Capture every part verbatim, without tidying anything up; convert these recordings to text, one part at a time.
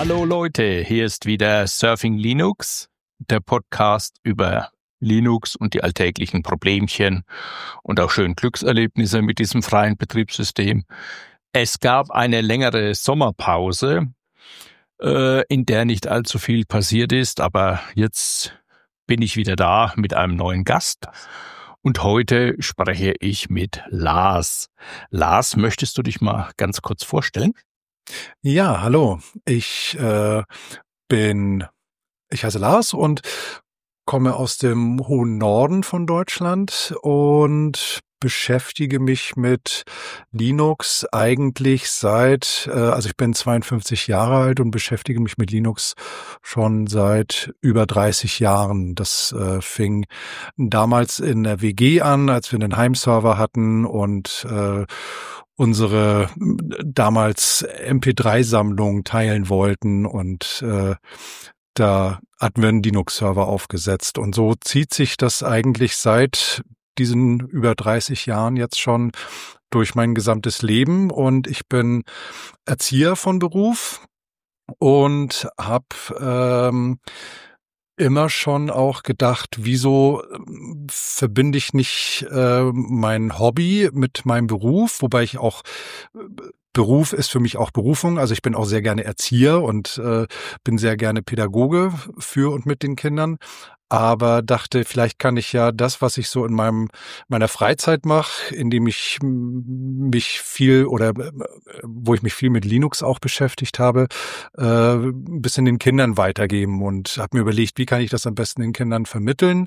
Hallo Leute, hier ist wieder Surfing Linux, der Podcast über Linux und die alltäglichen Problemchen und auch schönen Glückserlebnisse mit diesem freien Betriebssystem. Es gab eine längere Sommerpause, äh, in der nicht allzu viel passiert ist, aber jetzt bin ich wieder da mit einem neuen Gast und heute spreche ich mit Lars. Lars, möchtest du dich mal ganz kurz vorstellen? Ja, hallo. Ich äh, bin, ich heiße Lars und komme aus dem hohen Norden von Deutschland und beschäftige mich mit Linux eigentlich seit, äh, also ich bin zweiundfünfzig Jahre alt und beschäftige mich mit Linux schon seit über dreißig Jahren. Das äh, fing damals in der W G an, als wir einen Heimserver hatten und äh, unsere damals M P drei Sammlung teilen wollten und äh, da hatten wir einen Linux-Server aufgesetzt. Und so zieht sich das eigentlich seit diesen über dreißig Jahren jetzt schon durch mein gesamtes Leben. Und ich bin Erzieher von Beruf und habe ähm, immer schon auch gedacht, wieso ähm, verbinde ich nicht äh, mein Hobby mit meinem Beruf, wobei ich auch äh, Beruf ist für mich auch Berufung. Also ich bin auch sehr gerne Erzieher und äh, bin sehr gerne Pädagoge für und mit den Kindern. Aber dachte, vielleicht kann ich ja das, was ich so in meinem meiner Freizeit mache, indem ich mich viel oder wo ich mich viel mit Linux auch beschäftigt habe, äh, ein bisschen den Kindern weitergeben und habe mir überlegt, wie kann ich das am besten den Kindern vermitteln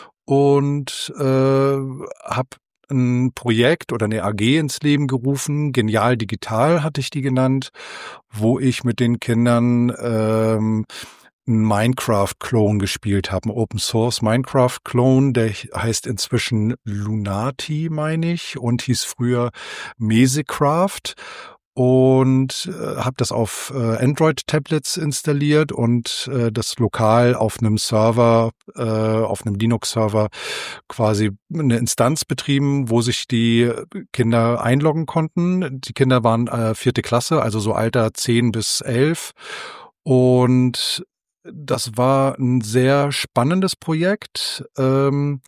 und äh, habe ein Projekt oder eine A G ins Leben gerufen, Genial Digital hatte ich die genannt, wo ich mit den Kindern ähm, einen Minecraft-Clone gespielt habe, einen Open-Source-Minecraft-Clone, der heißt inzwischen Lunati, meine ich, und hieß früher Mesecraft. Und äh, habe das auf äh, Android-Tablets installiert und äh, das lokal auf einem Server, äh, auf einem Linux-Server quasi eine Instanz betrieben, wo sich die Kinder einloggen konnten. Die Kinder waren äh, vierte Klasse, also so Alter zehn bis elf. Und das war ein sehr spannendes Projekt, ähm,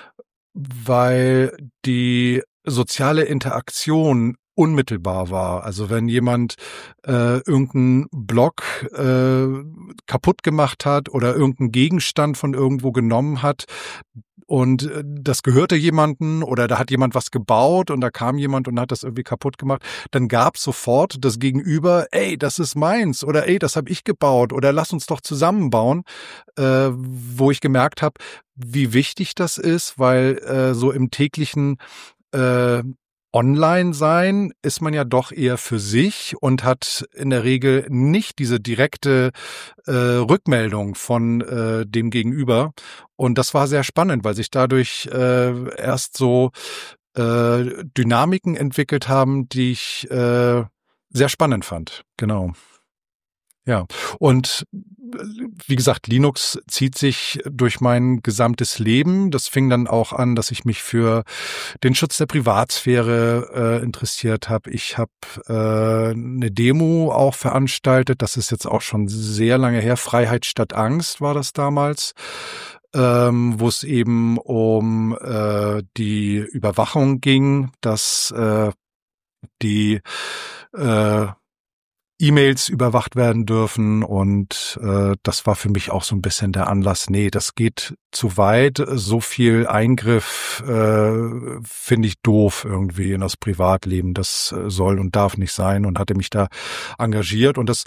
weil die soziale Interaktion unmittelbar war. Also wenn jemand äh, irgendeinen Block äh, kaputt gemacht hat oder irgendeinen Gegenstand von irgendwo genommen hat und das gehörte jemanden oder da hat jemand was gebaut und da kam jemand und hat das irgendwie kaputt gemacht, dann gab sofort das Gegenüber, ey, das ist meins oder ey, das habe ich gebaut oder lass uns doch zusammenbauen, äh, wo ich gemerkt habe, wie wichtig das ist, weil äh, so im täglichen äh, Online-Sein ist man ja doch eher für sich und hat in der Regel nicht diese direkte äh, Rückmeldung von äh, dem Gegenüber. Und das war sehr spannend, weil sich dadurch äh, erst so äh, Dynamiken entwickelt haben, die ich äh, sehr spannend fand. Genau. Ja, und wie gesagt, Linux zieht sich durch mein gesamtes Leben. Das fing dann auch an, dass ich mich für den Schutz der Privatsphäre äh, interessiert habe. Ich habe äh, eine Demo auch veranstaltet. Das ist jetzt auch schon sehr lange her. Freiheit statt Angst war das damals, ähm, wo es eben um äh, die Überwachung ging, dass äh, die äh, E-Mails überwacht werden dürfen und äh, das war für mich auch so ein bisschen der Anlass, nee, das geht zu weit, so viel Eingriff äh, finde ich doof irgendwie in das Privatleben, das soll und darf nicht sein und hatte mich da engagiert und das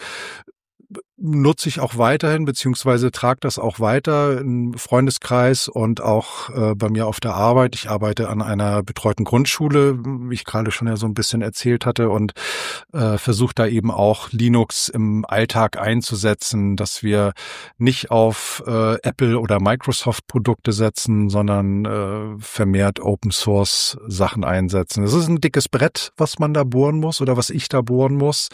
nutze ich auch weiterhin, beziehungsweise trage das auch weiter im Freundeskreis und auch äh, bei mir auf der Arbeit. Ich arbeite an einer betreuten Grundschule, wie ich gerade schon ja so ein bisschen erzählt hatte und äh, versuche da eben auch Linux im Alltag einzusetzen, dass wir nicht auf äh, Apple oder Microsoft Produkte setzen, sondern äh, vermehrt Open Source Sachen einsetzen. Das ist ein dickes Brett, was man da bohren muss oder was ich da bohren muss,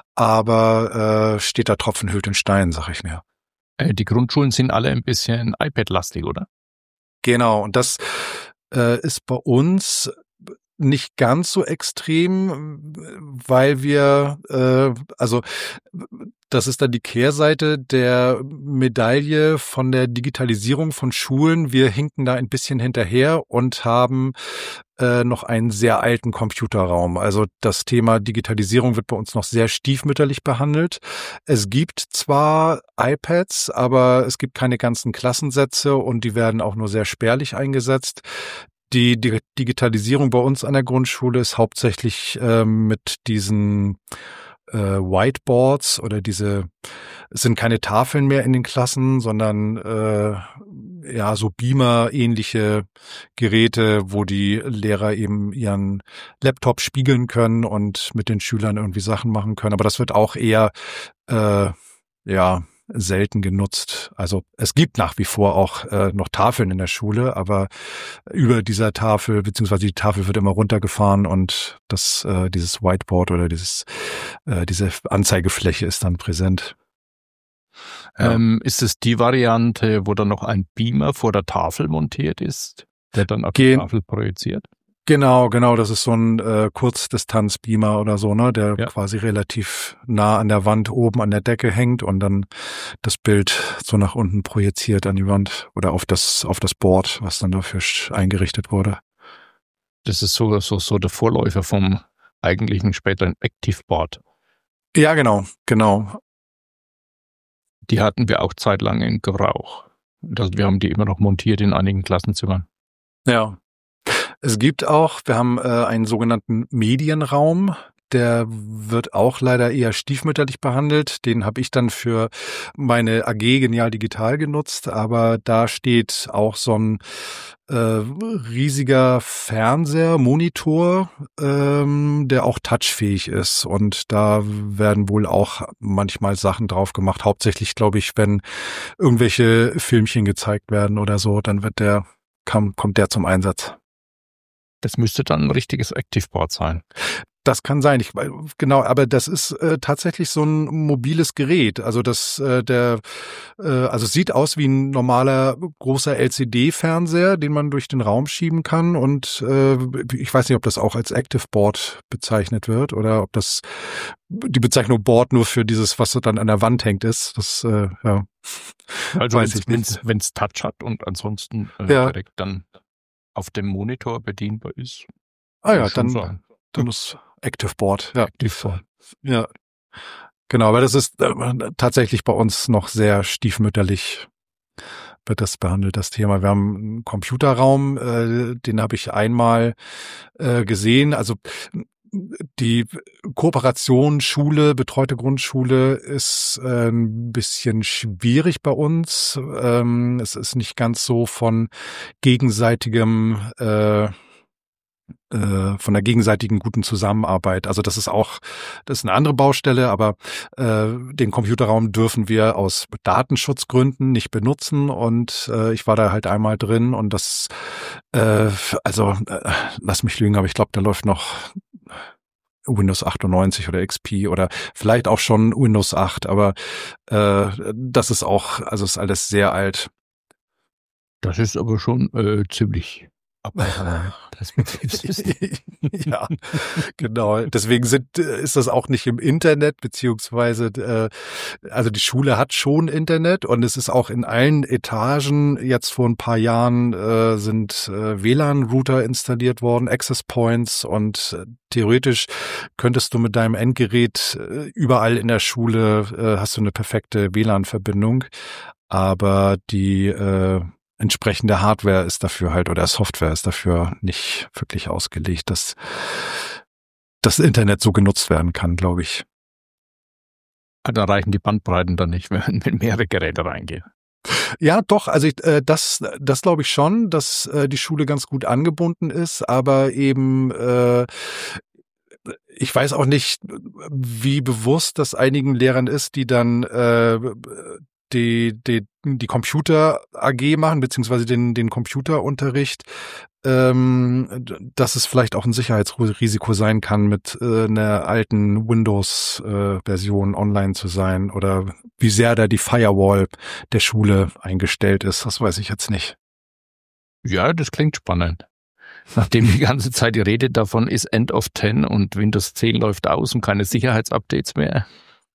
aber äh, steht da Tropfen hüllt den Stein, sag ich mir. Die Grundschulen sind alle ein bisschen iPad-lastig, oder? Genau, und das äh, ist bei uns nicht ganz so extrem, weil wir, äh, also das ist dann die Kehrseite der Medaille von der Digitalisierung von Schulen. Wir hinken da ein bisschen hinterher und haben äh, noch einen sehr alten Computerraum. Also das Thema Digitalisierung wird bei uns noch sehr stiefmütterlich behandelt. Es gibt zwar iPads, aber es gibt keine ganzen Klassensätze und die werden auch nur sehr spärlich eingesetzt. Die Digitalisierung bei uns an der Grundschule ist hauptsächlich äh, mit diesen äh, Whiteboards oder diese, es sind keine Tafeln mehr in den Klassen, sondern äh, ja so Beamer-ähnliche Geräte, wo die Lehrer eben ihren Laptop spiegeln können und mit den Schülern irgendwie Sachen machen können. Aber das wird auch eher äh, ja selten genutzt. Also es gibt nach wie vor auch äh, noch Tafeln in der Schule, aber über dieser Tafel, beziehungsweise die Tafel wird immer runtergefahren und das äh, dieses Whiteboard oder dieses äh, diese Anzeigefläche ist dann präsent. Ja. Ähm, ist es die Variante, wo dann noch ein Beamer vor der Tafel montiert ist, der dann auf Ge- die Tafel projiziert? Genau, genau, das ist so ein äh, Kurzdistanz-Beamer oder so, ne, der ja. quasi relativ nah an der Wand oben an der Decke hängt und dann das Bild so nach unten projiziert an die Wand oder auf das auf das Board, was dann dafür eingerichtet wurde. Das ist so so so der Vorläufer vom eigentlichen späteren ActiveBoard. Ja, genau, genau. Die hatten wir auch zeitlang in Gebrauch. Also wir haben die immer noch montiert in einigen Klassenzimmern. Ja. Es gibt auch, wir haben äh, einen sogenannten Medienraum, der wird auch leider eher stiefmütterlich behandelt. Den habe ich dann für meine A G Genial Digital genutzt, aber da steht auch so ein äh, riesiger Fernseher, Monitor, ähm, der auch touchfähig ist und da werden wohl auch manchmal Sachen drauf gemacht. Hauptsächlich, glaube ich, wenn irgendwelche Filmchen gezeigt werden oder so, dann wird der, kam, kommt der zum Einsatz. Das müsste dann ein richtiges ActiveBoard sein. Das kann sein, ich, genau, aber das ist äh, tatsächlich so ein mobiles Gerät. Also das, äh, der, äh, also es sieht aus wie ein normaler großer L C D-Fernseher, den man durch den Raum schieben kann. Und äh, ich weiß nicht, ob das auch als ActiveBoard bezeichnet wird oder ob das die Bezeichnung Board nur für dieses, was so dann an der Wand hängt, ist. Das, äh, ja, also weiß ich nicht. Wenn es Touch hat und ansonsten äh, ja. direkt dann auf dem Monitor bedienbar ist. Ah ja, dann, sein. dann ist ActiveBoard. Ja. ActiveBoard. Ja, genau, aber das ist äh, tatsächlich bei uns noch sehr stiefmütterlich wird das behandelt, das Thema. Wir haben einen Computerraum, äh, den habe ich einmal äh, gesehen. Also die Kooperation Schule, betreute Grundschule ist äh, ein bisschen schwierig bei uns. Ähm, es ist nicht ganz so von gegenseitigem äh, von der gegenseitigen guten Zusammenarbeit. Also das ist auch, das ist eine andere Baustelle, aber äh, den Computerraum dürfen wir aus Datenschutzgründen nicht benutzen und äh, ich war da halt einmal drin und das, äh, also äh, lass mich lügen, aber ich glaube, da läuft noch Windows achtundneunzig oder X P oder vielleicht auch schon Windows acht, aber äh, das ist auch, also ist alles sehr alt. Das ist aber schon äh, ziemlich das ja, genau. Deswegen sind, ist das auch nicht im Internet, beziehungsweise äh, also die Schule hat schon Internet und es ist auch in allen Etagen jetzt vor ein paar Jahren äh, sind äh, W L A N-Router installiert worden, Access Points und äh, theoretisch könntest du mit deinem Endgerät äh, überall in der Schule äh, hast du eine perfekte W L A N-Verbindung, aber die äh, entsprechende Hardware ist dafür halt oder Software ist dafür nicht wirklich ausgelegt, dass das Internet so genutzt werden kann, glaube ich. Da reichen die Bandbreiten dann nicht, wenn mehrere Geräte reingehen. Ja, doch, also ich, äh, das, das glaube ich schon, dass äh, die Schule ganz gut angebunden ist, aber eben äh, ich weiß auch nicht, wie bewusst das einigen Lehrern ist, die dann äh, die, die, die Computer-A G machen, beziehungsweise den, den Computerunterricht, ähm, dass es vielleicht auch ein Sicherheitsrisiko sein kann, mit äh, einer alten Windows-Version äh, online zu sein oder wie sehr da die Firewall der Schule eingestellt ist, das weiß ich jetzt nicht. Ja, das klingt spannend. Nachdem die ganze Zeit die Rede davon ist, End of zehn und Windows zehn läuft aus und keine Sicherheitsupdates mehr.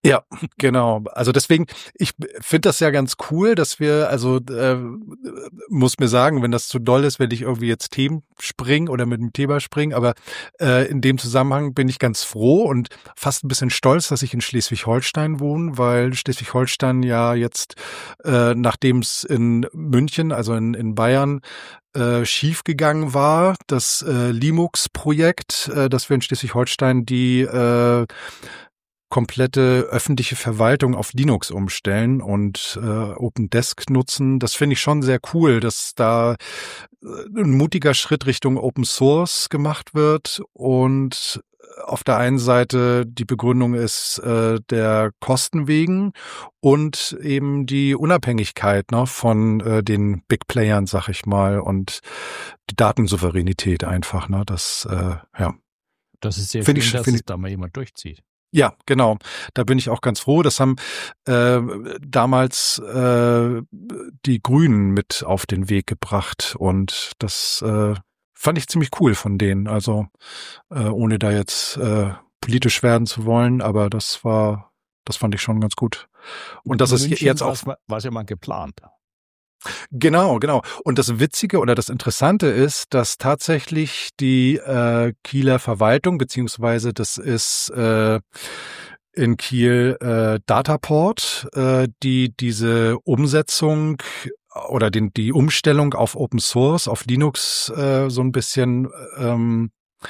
Ja, genau. Also deswegen, ich finde das ja ganz cool, dass wir, also äh, muss mir sagen, wenn das zu doll ist, wenn ich irgendwie jetzt Themen springe oder mit dem Thema springe, aber äh, in dem Zusammenhang bin ich ganz froh und fast ein bisschen stolz, dass ich in Schleswig-Holstein wohne, weil Schleswig-Holstein ja jetzt, äh, nachdem es in München, also in, in Bayern, äh, schiefgegangen war, das äh, Linux-Projekt, äh, dass wir in Schleswig-Holstein die äh, komplette öffentliche Verwaltung auf Linux umstellen und äh, OpenDesk nutzen. Das finde ich schon sehr cool, dass da äh, ein mutiger Schritt Richtung Open Source gemacht wird und auf der einen Seite die Begründung ist äh, der Kosten wegen und eben die Unabhängigkeit, ne, von äh, den Big Playern, sag ich mal, und die Datensouveränität einfach. Ne, das äh, ja. Das ist sehr Find schön, ich, dass find es ich, da mal jemand durchzieht. Ja, genau. Da bin ich auch ganz froh. Das haben äh, damals äh, die Grünen mit auf den Weg gebracht und das äh, fand ich ziemlich cool von denen. Also äh, ohne da jetzt äh, politisch werden zu wollen, aber das war, das fand ich schon ganz gut. Und das ist München jetzt auch war es ja mal geplant. Genau, genau. Und das Witzige oder das Interessante ist, dass tatsächlich die äh, Kieler Verwaltung, beziehungsweise das ist äh, in Kiel äh, Dataport, äh, die diese Umsetzung oder den, die Umstellung auf Open Source, auf Linux äh, so ein bisschen ähm,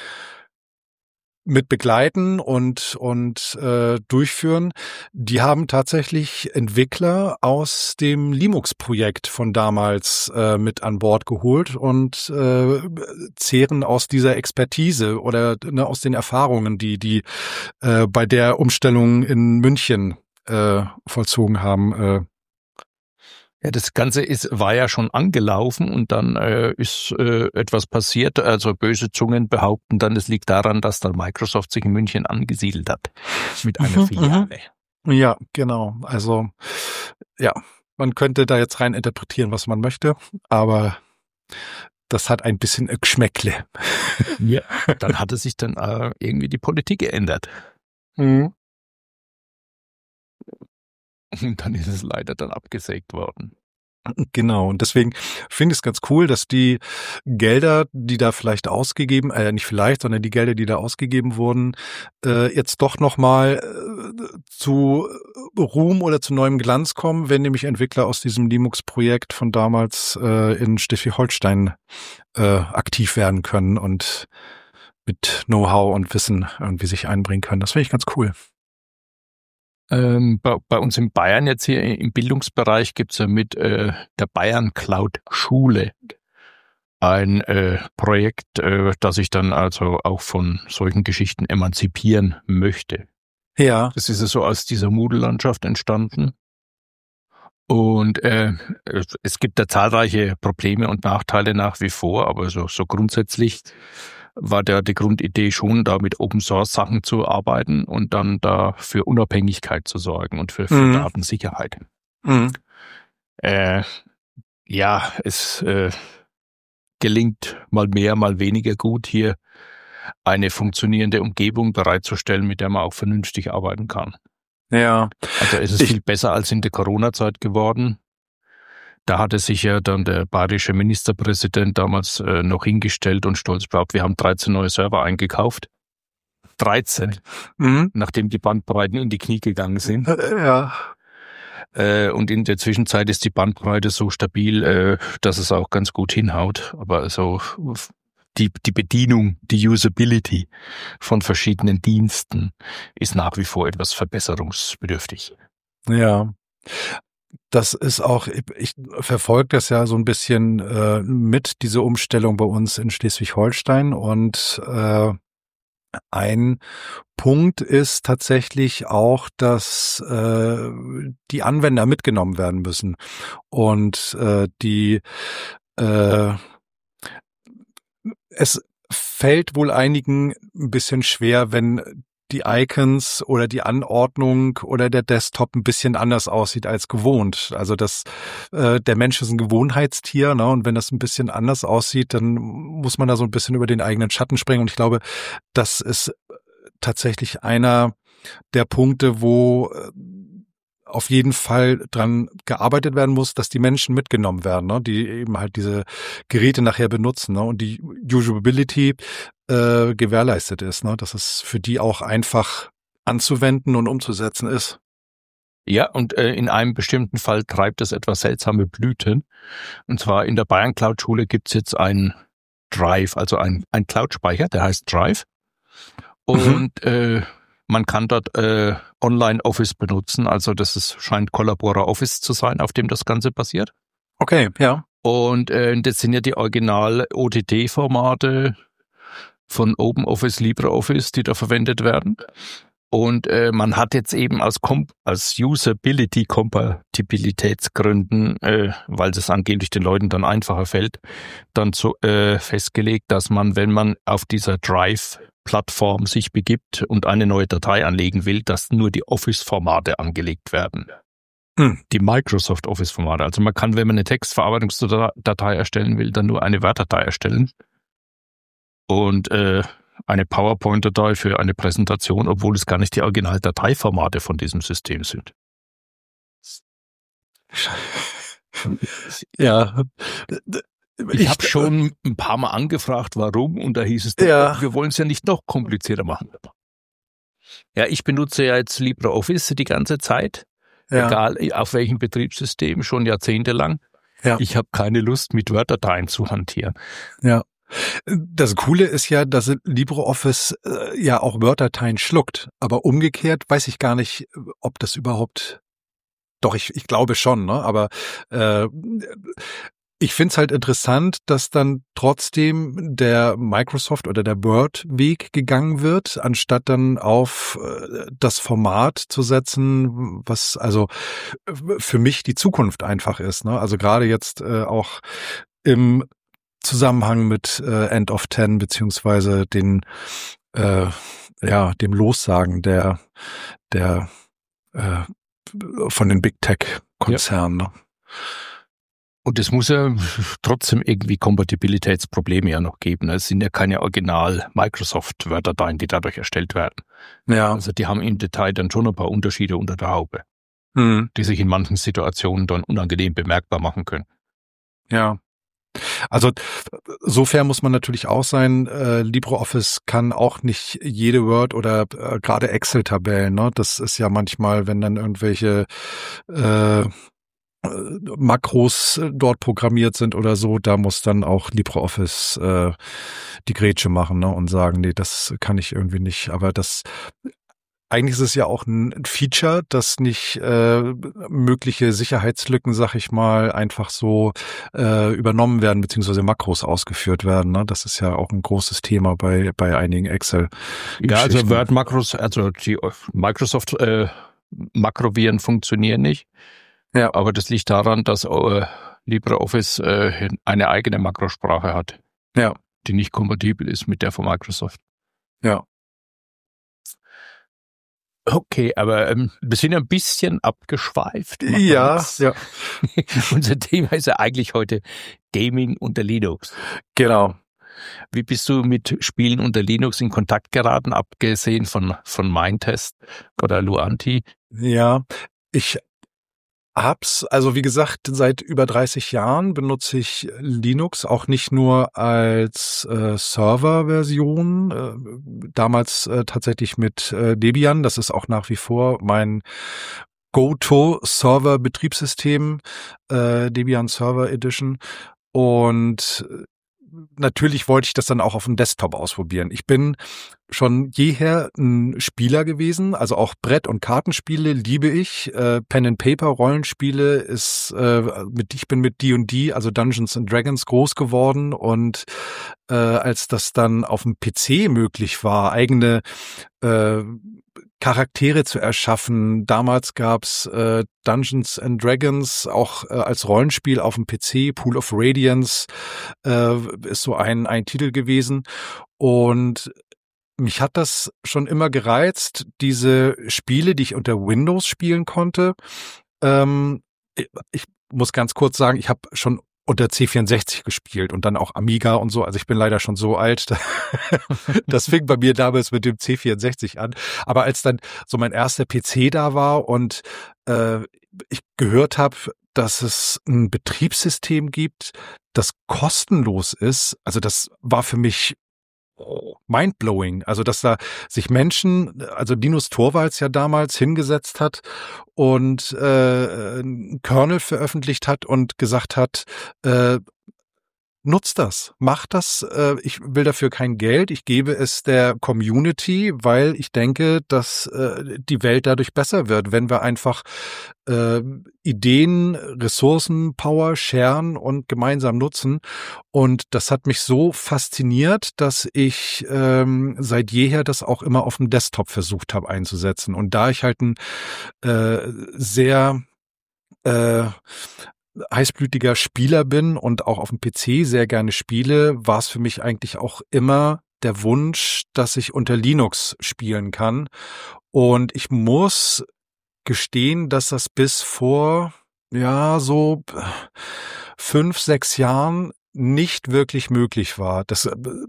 mit begleiten und und äh, durchführen. Die haben tatsächlich Entwickler aus dem Linux-Projekt von damals äh, mit an Bord geholt und äh, zehren aus dieser Expertise oder ne, aus den Erfahrungen, die die äh, bei der Umstellung in München äh, vollzogen haben. Äh, Ja, das Ganze ist, war ja schon angelaufen und dann äh, ist äh, etwas passiert. Also böse Zungen behaupten dann, es liegt daran, dass dann Microsoft sich in München angesiedelt hat mit einer Mhm, Filiale. Ja, genau. Also ja, man könnte da jetzt rein interpretieren, was man möchte, aber das hat ein bisschen ein Geschmäckle. Ja, dann hatte sich dann äh, irgendwie die Politik geändert. Mhm. Und dann ist es leider dann abgesägt worden. Genau, und deswegen finde ich es ganz cool, dass die Gelder, die da vielleicht ausgegeben, äh, nicht vielleicht, sondern die Gelder, die da ausgegeben wurden, äh, jetzt doch nochmal äh, zu Ruhm oder zu neuem Glanz kommen, wenn nämlich Entwickler aus diesem Linux-Projekt von damals äh, in Schleswig-Holstein äh, aktiv werden können und mit Know-how und Wissen irgendwie sich einbringen können. Das finde ich ganz cool. Ähm, bei, bei uns in Bayern jetzt hier im Bildungsbereich gibt's ja mit äh, der Bayern Cloud Schule ein äh, Projekt, äh, das ich dann also auch von solchen Geschichten emanzipieren möchte. Ja. Das ist ja so aus dieser Moodle-Landschaft entstanden. Und äh, es gibt da zahlreiche Probleme und Nachteile nach wie vor, aber so, so grundsätzlich war da die Grundidee schon, da mit Open-Source-Sachen zu arbeiten und dann da für Unabhängigkeit zu sorgen und für, für Mhm. Datensicherheit. Mhm. Äh, ja, es äh, gelingt mal mehr, mal weniger gut, hier eine funktionierende Umgebung bereitzustellen, mit der man auch vernünftig arbeiten kann. Ja. Also es ist Ich, viel besser als in der Corona-Zeit geworden. Da hatte sich ja dann der bayerische Ministerpräsident damals äh, noch hingestellt und stolz behauptet, wir haben dreizehn neue Server eingekauft. dreizehn, mhm. nachdem die Bandbreiten in die Knie gegangen sind. Ja. Äh, und in der Zwischenzeit ist die Bandbreite so stabil, äh, dass es auch ganz gut hinhaut. Aber so die, die Bedienung, die Usability von verschiedenen Diensten ist nach wie vor etwas verbesserungsbedürftig. Ja. Das ist auch, ich verfolge das ja so ein bisschen äh, mit, diese Umstellung bei uns in Schleswig-Holstein. Und äh, ein Punkt ist tatsächlich auch, dass äh, die Anwender mitgenommen werden müssen. Und äh, die äh, es fällt wohl einigen ein bisschen schwer, wenn die Icons oder die Anordnung oder der Desktop ein bisschen anders aussieht als gewohnt. Also das, äh, der Mensch ist ein Gewohnheitstier, ne? Und wenn das ein bisschen anders aussieht, dann muss man da so ein bisschen über den eigenen Schatten springen. Und ich glaube, das ist tatsächlich einer der Punkte, wo äh, auf jeden Fall dran gearbeitet werden muss, dass die Menschen mitgenommen werden, ne, die eben halt diese Geräte nachher benutzen, ne, und die Usability äh, gewährleistet ist, ne, dass es für die auch einfach anzuwenden und umzusetzen ist. Ja, und äh, in einem bestimmten Fall treibt es etwas seltsame Blüten. Und zwar in der Bayern Cloud Schule gibt's jetzt einen Drive, also ein, ein Cloud-Speicher, der heißt Drive. Und mhm. äh, man kann dort äh, Online-Office benutzen. Also das ist, scheint Collabora Office zu sein, auf dem das Ganze basiert. Okay, ja. Und äh, das sind ja die Original-O T T-Formate von OpenOffice, LibreOffice, die da verwendet werden. Und äh, man hat jetzt eben aus, Com- aus Usability-Kompatibilitätsgründen, äh, weil es angeblich den Leuten dann einfacher fällt, dann so, äh, festgelegt, dass man, wenn man auf dieser Drive-Plattform sich begibt und eine neue Datei anlegen will, dass nur die Office-Formate angelegt werden. Hm. Die Microsoft Office-Formate. Also man kann, wenn man eine Textverarbeitungsdatei erstellen will, dann nur eine Word-Datei erstellen. Und äh, eine PowerPoint-Datei für eine Präsentation, obwohl es gar nicht die Original-Dateiformate von diesem System sind. Ja. Ich, ich habe schon ein paar Mal angefragt, warum, und da hieß es, ja, wir wollen es ja nicht noch komplizierter machen. Ja, ich benutze ja jetzt LibreOffice die ganze Zeit, ja. Egal auf welchem Betriebssystem, schon jahrzehntelang. Ja. Ich habe keine Lust, mit Word-Dateien zu hantieren. Ja. Das Coole ist ja, dass LibreOffice äh, ja auch Word-Dateien schluckt. Aber umgekehrt weiß ich gar nicht, ob das überhaupt... Doch, ich, ich glaube schon, ne? Aber äh, ich find's halt interessant, dass dann trotzdem der Microsoft oder der Word-Weg gegangen wird, anstatt dann auf äh, das Format zu setzen, was also für mich die Zukunft einfach ist, ne? Also gerade jetzt äh, auch im Zusammenhang mit äh, End of Ten beziehungsweise den äh, ja dem Lossagen der der äh, von den Big Tech Konzernen. Ja. Ne? Und es muss ja trotzdem irgendwie Kompatibilitätsprobleme ja noch geben. Es sind ja keine Original Microsoft Word-Dateien, die dadurch erstellt werden. Ja. Also die haben im Detail dann schon ein paar Unterschiede unter der Haube, hm. die sich in manchen Situationen dann unangenehm bemerkbar machen können. Ja. Also so fair muss man natürlich auch sein. Äh, LibreOffice kann auch nicht jede Word- oder äh, gerade Excel-Tabellen. Ne? Das ist ja manchmal, wenn dann irgendwelche äh, Makros dort programmiert sind oder so, da muss dann auch LibreOffice äh, die Grätsche machen, ne? Und sagen, nee, das kann ich irgendwie nicht. Aber das eigentlich ist es ja auch ein Feature, dass nicht äh, mögliche Sicherheitslücken, sag ich mal, einfach so äh, übernommen werden, beziehungsweise Makros ausgeführt werden. Ne? Das ist ja auch ein großes Thema bei bei einigen Excel. Ja, also Word-Makros, also die Microsoft äh, Makroviren funktionieren nicht. Ja, aber das liegt daran, dass äh, LibreOffice äh, eine eigene Makrosprache hat, ja, die nicht kompatibel ist mit der von Microsoft. Ja. Okay, aber ähm, wir sind ein bisschen abgeschweift. Ja, ja. Unser Thema ist ja eigentlich heute Gaming unter Linux. Genau. Wie bist du mit Spielen unter Linux in Kontakt geraten, abgesehen von von Mindtest oder Luanti? Ja, ich hab's, also wie gesagt, seit über dreißig Jahren benutze ich Linux, auch nicht nur als äh, Serverversion, äh, damals äh, tatsächlich mit äh, Debian, das ist auch nach wie vor mein Go-To-Server-Betriebssystem, äh, Debian Server Edition, und natürlich wollte ich das dann auch auf dem Desktop ausprobieren. Ich bin schon jeher ein Spieler gewesen, also auch Brett- und Kartenspiele liebe ich. Äh, Pen-and-Paper-Rollenspiele ist, äh, mit, ich bin mit D und D, also Dungeons and Dragons, groß geworden, und äh, als das dann auf dem P C möglich war, eigene äh, Charaktere zu erschaffen. Damals gab's äh, Dungeons and Dragons auch äh, als Rollenspiel auf dem P C. Pool of Radiance äh, ist so ein ein Titel gewesen, und mich hat das schon immer gereizt, diese Spiele, die ich unter Windows spielen konnte. Ähm, ich muss ganz kurz sagen, ich habe schon unter C vierundsechzig gespielt und dann auch Amiga und so. Also ich bin leider schon so alt. Das fing bei mir damals mit dem C vierundsechzig an. Aber als dann so mein erster P C da war und äh, ich gehört habe, dass es ein Betriebssystem gibt, das kostenlos ist, also das war für mich mindblowing. Also dass da sich Menschen, also Linus Torvalds ja damals hingesetzt hat und äh, einen Kernel veröffentlicht hat und gesagt hat, äh, nutzt das, macht das. Äh, ich will dafür kein Geld. Ich gebe es der Community, weil ich denke, dass äh, die Welt dadurch besser wird, wenn wir einfach äh, Ideen, Ressourcen, Power sharen und gemeinsam nutzen. Und das hat mich so fasziniert, dass ich ähm, seit jeher das auch immer auf dem Desktop versucht habe einzusetzen. Und da ich halt ein äh, sehr äh, heißblütiger Spieler bin und auch auf dem P C sehr gerne spiele, war es für mich eigentlich auch immer der Wunsch, dass ich unter Linux spielen kann. Und ich muss gestehen, dass das bis vor, ja, so fünf, sechs Jahren nicht wirklich möglich war. Das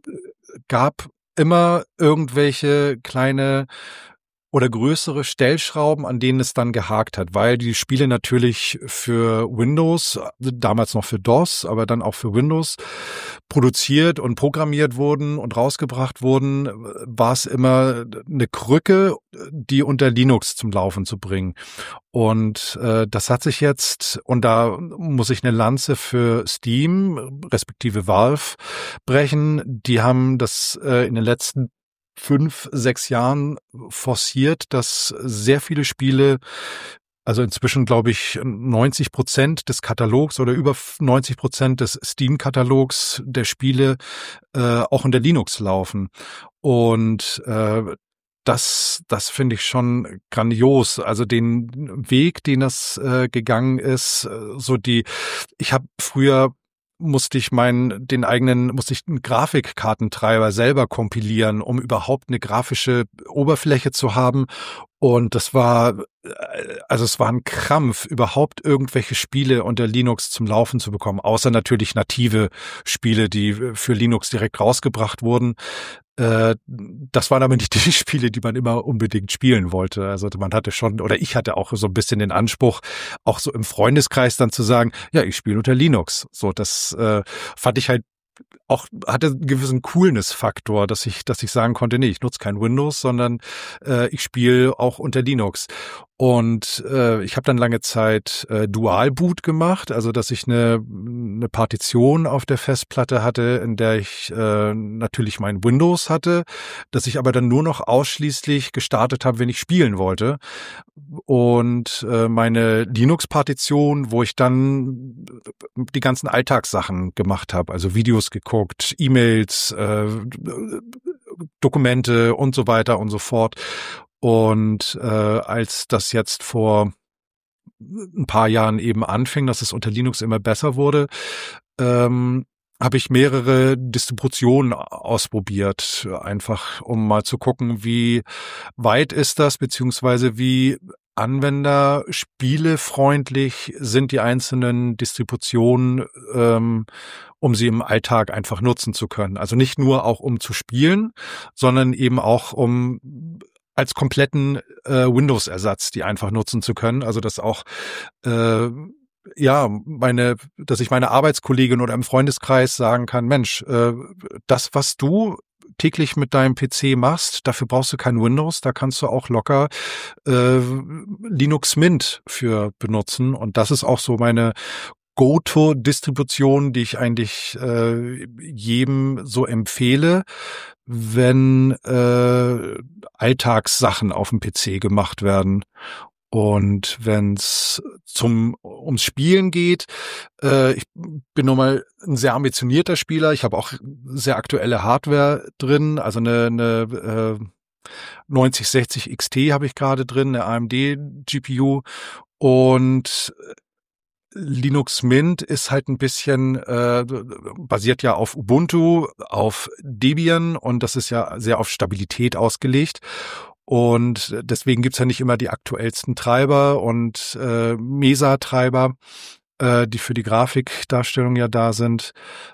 gab immer irgendwelche kleine oder größere Stellschrauben, an denen es dann gehakt hat, weil die Spiele natürlich für Windows, damals noch für DOS, aber dann auch für Windows produziert und programmiert wurden und rausgebracht wurden, war es immer eine Krücke, die unter Linux zum Laufen zu bringen. Und äh, das hat sich jetzt, und da muss ich eine Lanze für Steam, respektive Valve, brechen. Die haben das äh, in den letzten fünf, sechs Jahren forciert, dass sehr viele Spiele, also inzwischen glaube ich neunzig Prozent des Katalogs oder über neunzig Prozent des Steam-Katalogs der Spiele äh, auch unter Linux laufen. Und äh, das, das finde ich schon grandios. Also den Weg, den das äh, gegangen ist, so die, ich habe früher musste ich meinen, den eigenen, musste ich einen Grafikkartentreiber selber kompilieren, um überhaupt eine grafische Oberfläche zu haben. Und das war, also es war ein Krampf, überhaupt irgendwelche Spiele unter Linux zum Laufen zu bekommen, außer natürlich native Spiele, die für Linux direkt rausgebracht wurden. Das waren aber nicht die Spiele, die man immer unbedingt spielen wollte. Also man hatte schon, oder ich hatte auch so ein bisschen den Anspruch, auch so im Freundeskreis dann zu sagen, ja, ich spiele unter Linux. So, das äh, fand ich halt auch, hatte einen gewissen Coolness-Faktor, dass ich, dass ich sagen konnte, nee, ich nutze kein Windows, sondern äh, ich spiele auch unter Linux. Und äh, ich habe dann lange Zeit äh, Dual-Boot gemacht, also dass ich eine, eine Partition auf der Festplatte hatte, in der ich äh, natürlich mein Windows hatte, dass ich aber dann nur noch ausschließlich gestartet habe, wenn ich spielen wollte. Und äh, meine Linux-Partition, wo ich dann die ganzen Alltagssachen gemacht habe, also Videos geguckt, E-Mails, äh, Dokumente und so weiter und so fort. Und äh, als das jetzt vor ein paar Jahren eben anfing, dass es unter Linux immer besser wurde, ähm, habe ich mehrere Distributionen ausprobiert, einfach um mal zu gucken, wie weit ist das, beziehungsweise wie anwenderspielefreundlich sind die einzelnen Distributionen, ähm, um sie im Alltag einfach nutzen zu können. Also nicht nur auch um zu spielen, sondern eben auch um als kompletten äh, Windows-Ersatz die einfach nutzen zu können. Also dass auch äh, ja meine, dass ich meine Arbeitskollegin oder im Freundeskreis sagen kann, Mensch, äh, das, was du täglich mit deinem P C machst, dafür brauchst du kein Windows, da kannst du auch locker äh, Linux Mint für benutzen. Und das ist auch so meine Go-To-Distribution, die ich eigentlich äh, jedem so empfehle, wenn äh, Alltagssachen auf dem P C gemacht werden. Und wenn es zum ums Spielen geht, äh, ich bin nochmal ein sehr ambitionierter Spieler. Ich habe auch sehr aktuelle Hardware drin, also eine, eine äh, neunzig sechzig X T habe ich gerade drin, eine A M D G P U. Und Linux Mint ist halt ein bisschen, äh, basiert ja auf Ubuntu, auf Debian, und das ist ja sehr auf Stabilität ausgelegt. Und deswegen gibt's ja nicht immer die aktuellsten Treiber und äh, Mesa-Treiber. äh, die für die Grafikdarstellung ja da sind.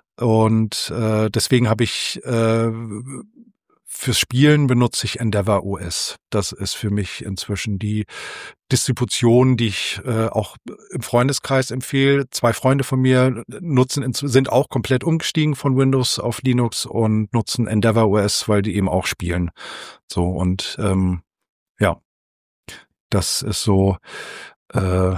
Und äh, deswegen habe ich äh, fürs Spielen benutze ich EndeavourOS. Das ist für mich inzwischen die Distribution, die ich äh, auch im Freundeskreis empfehle. Zwei Freunde von mir nutzen sind auch komplett umgestiegen von Windows auf Linux und nutzen EndeavourOS, weil die eben auch spielen. So und ähm, ja, das ist so äh,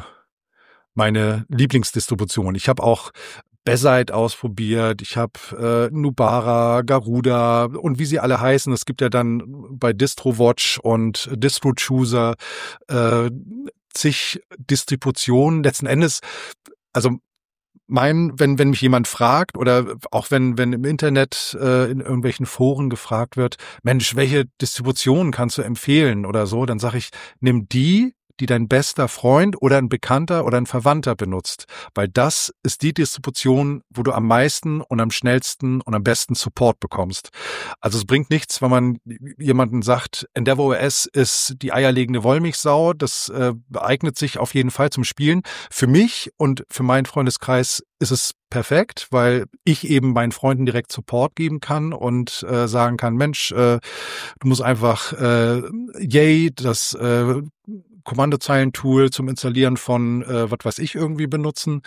meine Lieblingsdistribution. Ich habe auch Bazzite ausprobiert, ich habe äh, Nubara, Garuda und wie sie alle heißen. Es gibt ja dann bei DistroWatch und DistroChooser äh, zig Distributionen. Letzten Endes, also mein, wenn wenn mich jemand fragt oder auch wenn wenn im Internet äh, in irgendwelchen Foren gefragt wird, Mensch, welche Distribution kannst du empfehlen oder so, dann sage ich, nimm die, die dein bester Freund oder ein Bekannter oder ein Verwandter benutzt. Weil das ist die Distribution, wo du am meisten und am schnellsten und am besten Support bekommst. Also es bringt nichts, wenn man jemanden sagt, EndeavourOS ist die eierlegende Wollmilchsau. Das äh, eignet sich auf jeden Fall zum Spielen. Für mich und für meinen Freundeskreis ist es perfekt, weil ich eben meinen Freunden direkt Support geben kann und äh, sagen kann, Mensch, äh, du musst einfach äh, Yay, das äh, Kommandozeilentool zum Installieren von äh, was weiß ich irgendwie benutzen.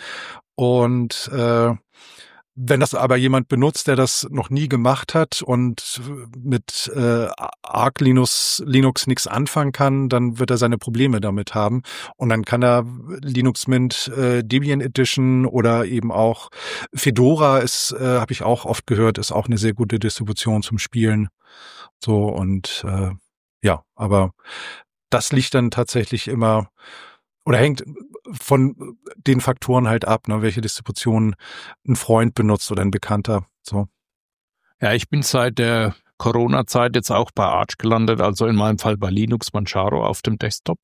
Und äh, wenn das aber jemand benutzt, der das noch nie gemacht hat und mit äh, Arch Linux, Linux nichts anfangen kann, dann wird er seine Probleme damit haben. Und dann kann er Linux Mint äh, Debian Edition oder eben auch Fedora ist, äh, habe ich auch oft gehört, ist auch eine sehr gute Distribution zum Spielen. So und äh, ja, aber das liegt dann tatsächlich immer oder hängt von den Faktoren halt ab, ne, welche Distribution ein Freund benutzt oder ein Bekannter. So. Ja, ich bin seit der Corona-Zeit jetzt auch bei Arch gelandet, also in meinem Fall bei Linux Manjaro auf dem Desktop.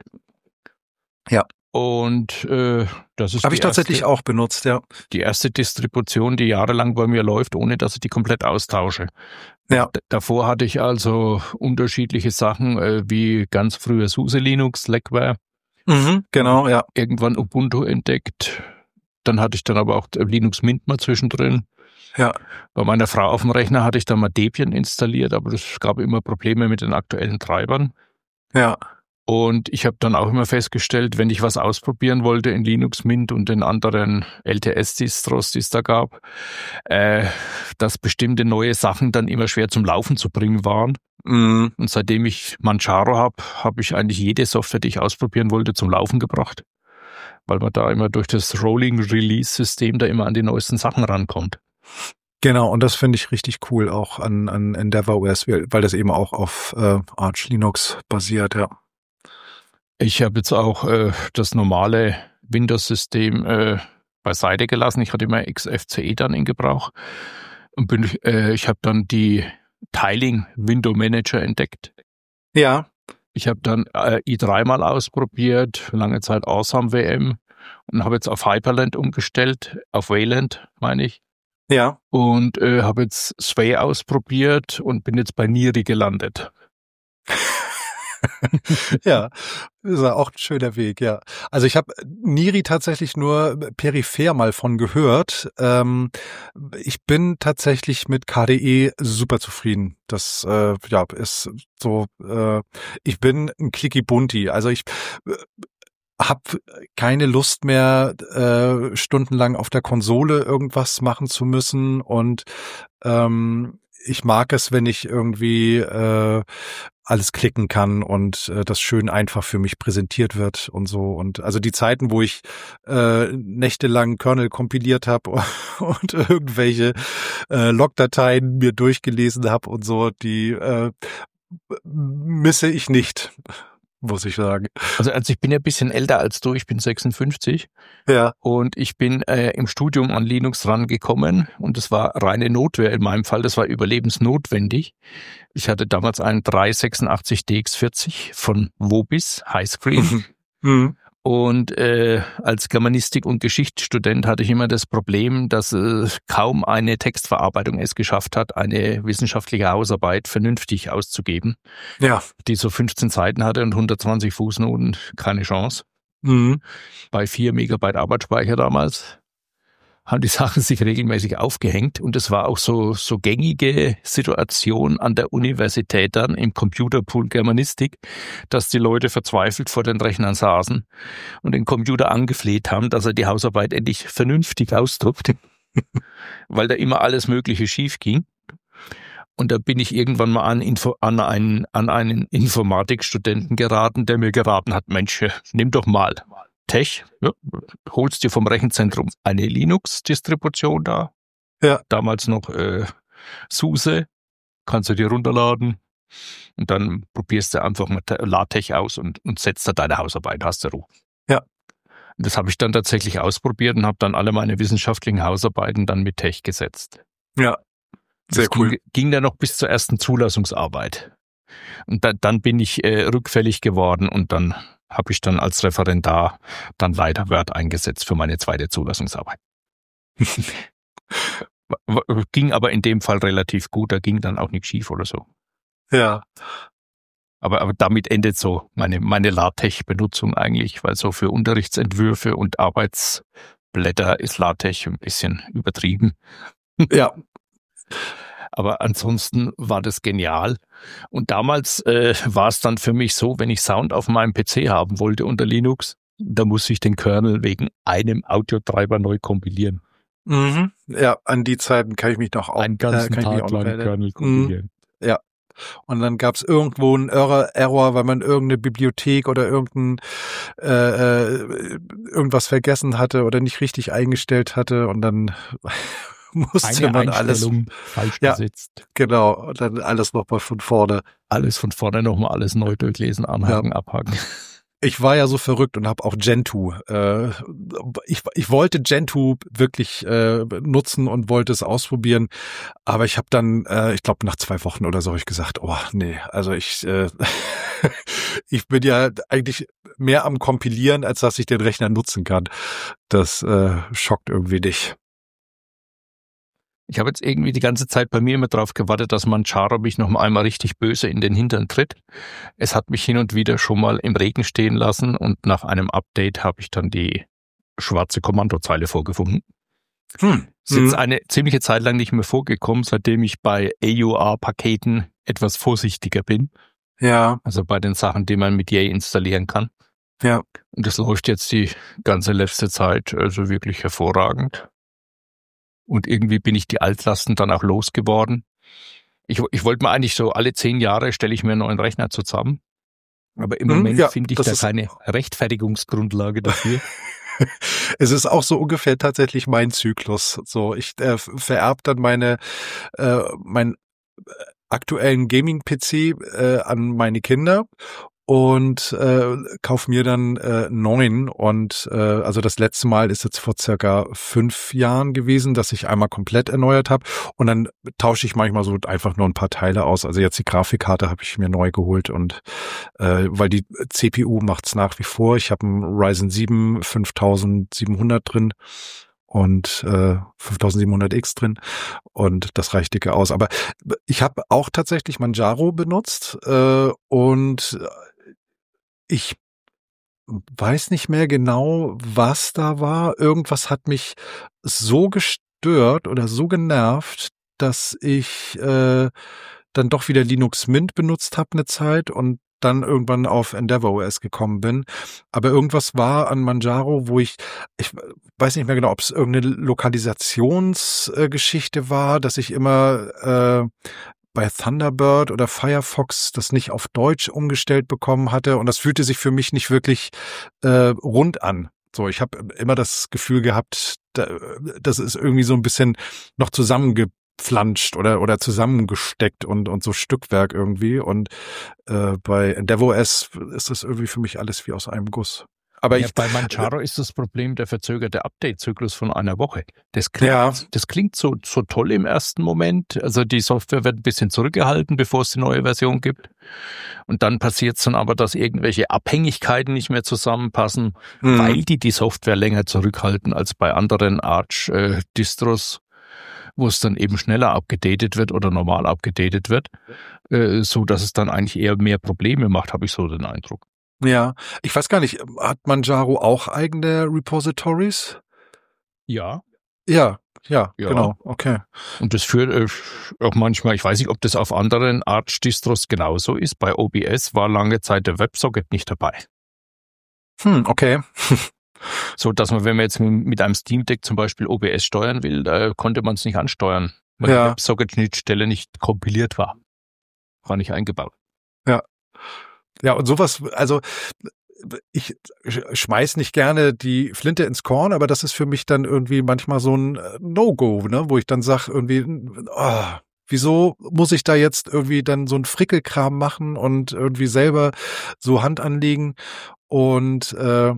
Ja. Und äh, das ist habe ich tatsächlich erste, auch benutzt, ja. Die erste Distribution, die jahrelang bei mir läuft, ohne dass ich die komplett austausche. Ja. D- davor hatte ich also unterschiedliche Sachen, äh, wie ganz früher SUSE Linux, Slackware. Mhm, genau, ja. Irgendwann Ubuntu entdeckt. Dann hatte ich dann aber auch Linux Mint mal zwischendrin. Ja. Bei meiner Frau auf dem Rechner hatte ich dann mal Debian installiert, aber es gab immer Probleme mit den aktuellen Treibern. Ja. Und ich habe dann auch immer festgestellt, wenn ich was ausprobieren wollte in Linux Mint und den anderen L T S-Distros, die es da gab, äh, dass bestimmte neue Sachen dann immer schwer zum Laufen zu bringen waren. Mhm. Und seitdem ich Manjaro habe, habe ich eigentlich jede Software, die ich ausprobieren wollte, zum Laufen gebracht. Weil man da immer durch das Rolling-Release-System da immer an die neuesten Sachen rankommt. Genau, und das finde ich richtig cool auch an, an EndeavourOS, weil das eben auch auf äh, Arch Linux basiert, ja. Ich habe jetzt auch äh, das normale Windows-System äh, beiseite gelassen. Ich hatte immer X F C E dann in Gebrauch. Und bin, äh, ich habe dann die Tiling Window Manager entdeckt. Ja. Ich habe dann äh, i drei mal ausprobiert, lange Zeit Awesome W M und habe jetzt auf Hyperland umgestellt, auf Wayland meine ich. Ja. Und äh, habe jetzt Sway ausprobiert und bin jetzt bei Niri gelandet. Ja, ist ja auch ein schöner Weg, ja. Also ich habe Niri tatsächlich nur peripher mal von gehört. Ähm, ich bin tatsächlich mit K D E super zufrieden. Das äh, ja ist so. Äh, ich bin ein Clicky Bunti. Also ich äh, habe keine Lust mehr, äh, stundenlang auf der Konsole irgendwas machen zu müssen und ähm, ich mag es, wenn ich irgendwie äh, alles klicken kann und äh, das schön einfach für mich präsentiert wird und so. Und also die Zeiten, wo ich äh, nächtelang Kernel kompiliert habe und irgendwelche äh, Logdateien mir durchgelesen habe und so, die äh, misse ich nicht, muss ich sagen. Also, also ich bin ja ein bisschen älter als du, ich bin sechsundfünfzig. Ja. Und ich bin äh, im Studium an Linux rangekommen und es war reine Notwehr in meinem Fall, das war überlebensnotwendig. Ich hatte damals einen drei sechsundachtzig D X vierzig von Vobis, Highscreen. Mhm. Und äh, als Germanistik- und Geschichtsstudent hatte ich immer das Problem, dass äh, kaum eine Textverarbeitung es geschafft hat, eine wissenschaftliche Hausarbeit vernünftig auszugeben. Ja. Die so fünfzehn Seiten hatte und hundertzwanzig Fußnoten, keine Chance. Mhm. Bei vier Megabyte Arbeitsspeicher damals haben die Sachen sich regelmäßig aufgehängt und es war auch so so gängige Situation an der Universität dann im Computerpool Germanistik, dass die Leute verzweifelt vor den Rechnern saßen und den Computer angefleht haben, dass er die Hausarbeit endlich vernünftig ausdruckt, weil da immer alles Mögliche schief ging. Und da bin ich irgendwann mal an, Info, an, einen, an einen Informatikstudenten geraten, der mir geraten hat, Mensch, nimm doch mal Tech, ja, holst dir vom Rechenzentrum eine Linux-Distribution da, Ja. damals noch äh, SUSE, kannst du dir runterladen und dann probierst du einfach mal LaTeX aus und, und setzt da deine Hausarbeit, hast du Ruhe. Ja. Und das habe ich dann tatsächlich ausprobiert und habe dann alle meine wissenschaftlichen Hausarbeiten dann mit Tech gesetzt. Ja, sehr das cool. Ging, ging dann noch bis zur ersten Zulassungsarbeit. Und da, dann bin ich äh, rückfällig geworden und dann habe ich dann als Referendar dann leider Word eingesetzt für meine zweite Zulassungsarbeit. Ging aber in dem Fall relativ gut, da ging dann auch nichts schief oder so. Ja. Aber, aber damit endet so meine, meine LaTeX-Benutzung eigentlich, weil so für Unterrichtsentwürfe und Arbeitsblätter ist LaTeX ein bisschen übertrieben. Ja. Aber ansonsten war das genial. Und damals äh, war es dann für mich so, wenn ich Sound auf meinem P C haben wollte unter Linux, da muss ich den Kernel wegen einem Audiotreiber neu kompilieren. Mhm. Ja, an die Zeiten kann ich mich noch auch Einen ganzen äh, Tag lang Kernel kompilieren. Mhm. Ja. Und dann gab es irgendwo einen Error, weil man irgendeine Bibliothek oder irgendein äh, äh, irgendwas vergessen hatte oder nicht richtig eingestellt hatte und dann musste Eine man alles falsch ja, gesetzt. Genau, und dann alles nochmal von vorne. Alles von vorne nochmal alles neu durchlesen, anhaken, ja. abhaken. Ich war ja so verrückt und habe auch Gentoo. Äh, ich, ich wollte Gentoo wirklich äh, nutzen und wollte es ausprobieren, aber ich habe dann, äh, ich glaube nach zwei Wochen oder so, habe ich gesagt, oh nee, also ich, äh, ich bin ja eigentlich mehr am Kompilieren, als dass ich den Rechner nutzen kann. Das äh, schockt irgendwie nicht. Ich habe jetzt irgendwie die ganze Zeit bei mir immer drauf gewartet, dass Manjaro mich noch einmal richtig böse in den Hintern tritt. Es hat mich hin und wieder schon mal im Regen stehen lassen und nach einem Update habe ich dann die schwarze Kommandozeile vorgefunden. Hm. Ist jetzt eine ziemliche Zeit lang nicht mehr vorgekommen, seitdem ich bei A U R-Paketen etwas vorsichtiger bin. Ja. Also bei den Sachen, die man mit Yay installieren kann. Ja. Und das läuft jetzt die ganze letzte Zeit also wirklich hervorragend. Und irgendwie bin ich die Altlasten dann auch losgeworden. Ich, ich wollte mir eigentlich so alle zehn Jahre stelle ich mir einen neuen Rechner zusammen. Aber im hm, Moment ja, finde ich da keine Rechtfertigungsgrundlage dafür. Es ist auch so ungefähr tatsächlich mein Zyklus. So, ich äh, vererb dann meine, äh, meinen aktuellen Gaming-P C äh, an meine Kinder und äh, kauf mir dann äh, neun und äh, also das letzte Mal ist jetzt vor circa fünf Jahren gewesen, dass ich einmal komplett erneuert habe und dann tausche ich manchmal so einfach nur ein paar Teile aus. Also jetzt die Grafikkarte habe ich mir neu geholt und äh, weil die C P U macht's nach wie vor. Ich habe einen Ryzen sieben fünftausendsiebenhundert drin und äh, fünftausendsiebenhundert X drin und das reicht dicke aus. Aber ich habe auch tatsächlich Manjaro benutzt äh, und ich weiß nicht mehr genau, was da war. Irgendwas hat mich so gestört oder so genervt, dass ich äh, dann doch wieder Linux Mint benutzt habe eine Zeit und dann irgendwann auf EndeavourOS gekommen bin. Aber irgendwas war an Manjaro, wo ich, ich weiß nicht mehr genau, ob es irgendeine Lokalisationsgeschichte äh, war, dass ich immer äh, bei Thunderbird oder Firefox das nicht auf Deutsch umgestellt bekommen hatte und das fühlte sich für mich nicht wirklich äh, rund an. So, ich habe immer das Gefühl gehabt, da, das ist irgendwie so ein bisschen noch zusammengeflanscht oder oder zusammengesteckt und und so Stückwerk irgendwie und äh, bei EndeavourOS ist das irgendwie für mich alles wie aus einem Guss. Aber ja, ich, bei Manjaro ist das Problem der verzögerte Update-Zyklus von einer Woche. Das klingt, ja. das klingt so, so toll im ersten Moment. Also die Software wird ein bisschen zurückgehalten, bevor es die neue Version gibt. Und dann passiert es dann aber, dass irgendwelche Abhängigkeiten nicht mehr zusammenpassen, mhm. weil die die Software länger zurückhalten als bei anderen Arch-Distros, wo es dann eben schneller abgedatet wird oder normal abgedatet wird, äh, so dass es dann eigentlich eher mehr Probleme macht, habe ich so den Eindruck. Ja, ich weiß gar nicht, hat Manjaro auch eigene Repositories? Ja. Ja, ja, Ja. genau, okay. Und das führt äh, auch manchmal, ich weiß nicht, ob das auf anderen Arch-Distros genauso ist. Bei O B S war lange Zeit der WebSocket nicht dabei. Hm, okay. So, dass man, wenn man jetzt mit einem Steam Deck zum Beispiel O B S steuern will, da konnte man es nicht ansteuern, weil Ja. die WebSocket-Schnittstelle nicht kompiliert war. War nicht eingebaut. Ja. Ja, und sowas, also ich schmeiß nicht gerne die Flinte ins Korn, aber das ist für mich dann irgendwie manchmal so ein No-Go, ne, wo ich dann sag irgendwie, oh, wieso muss ich da jetzt irgendwie dann so ein Frickelkram machen und irgendwie selber so Hand anlegen? Und äh,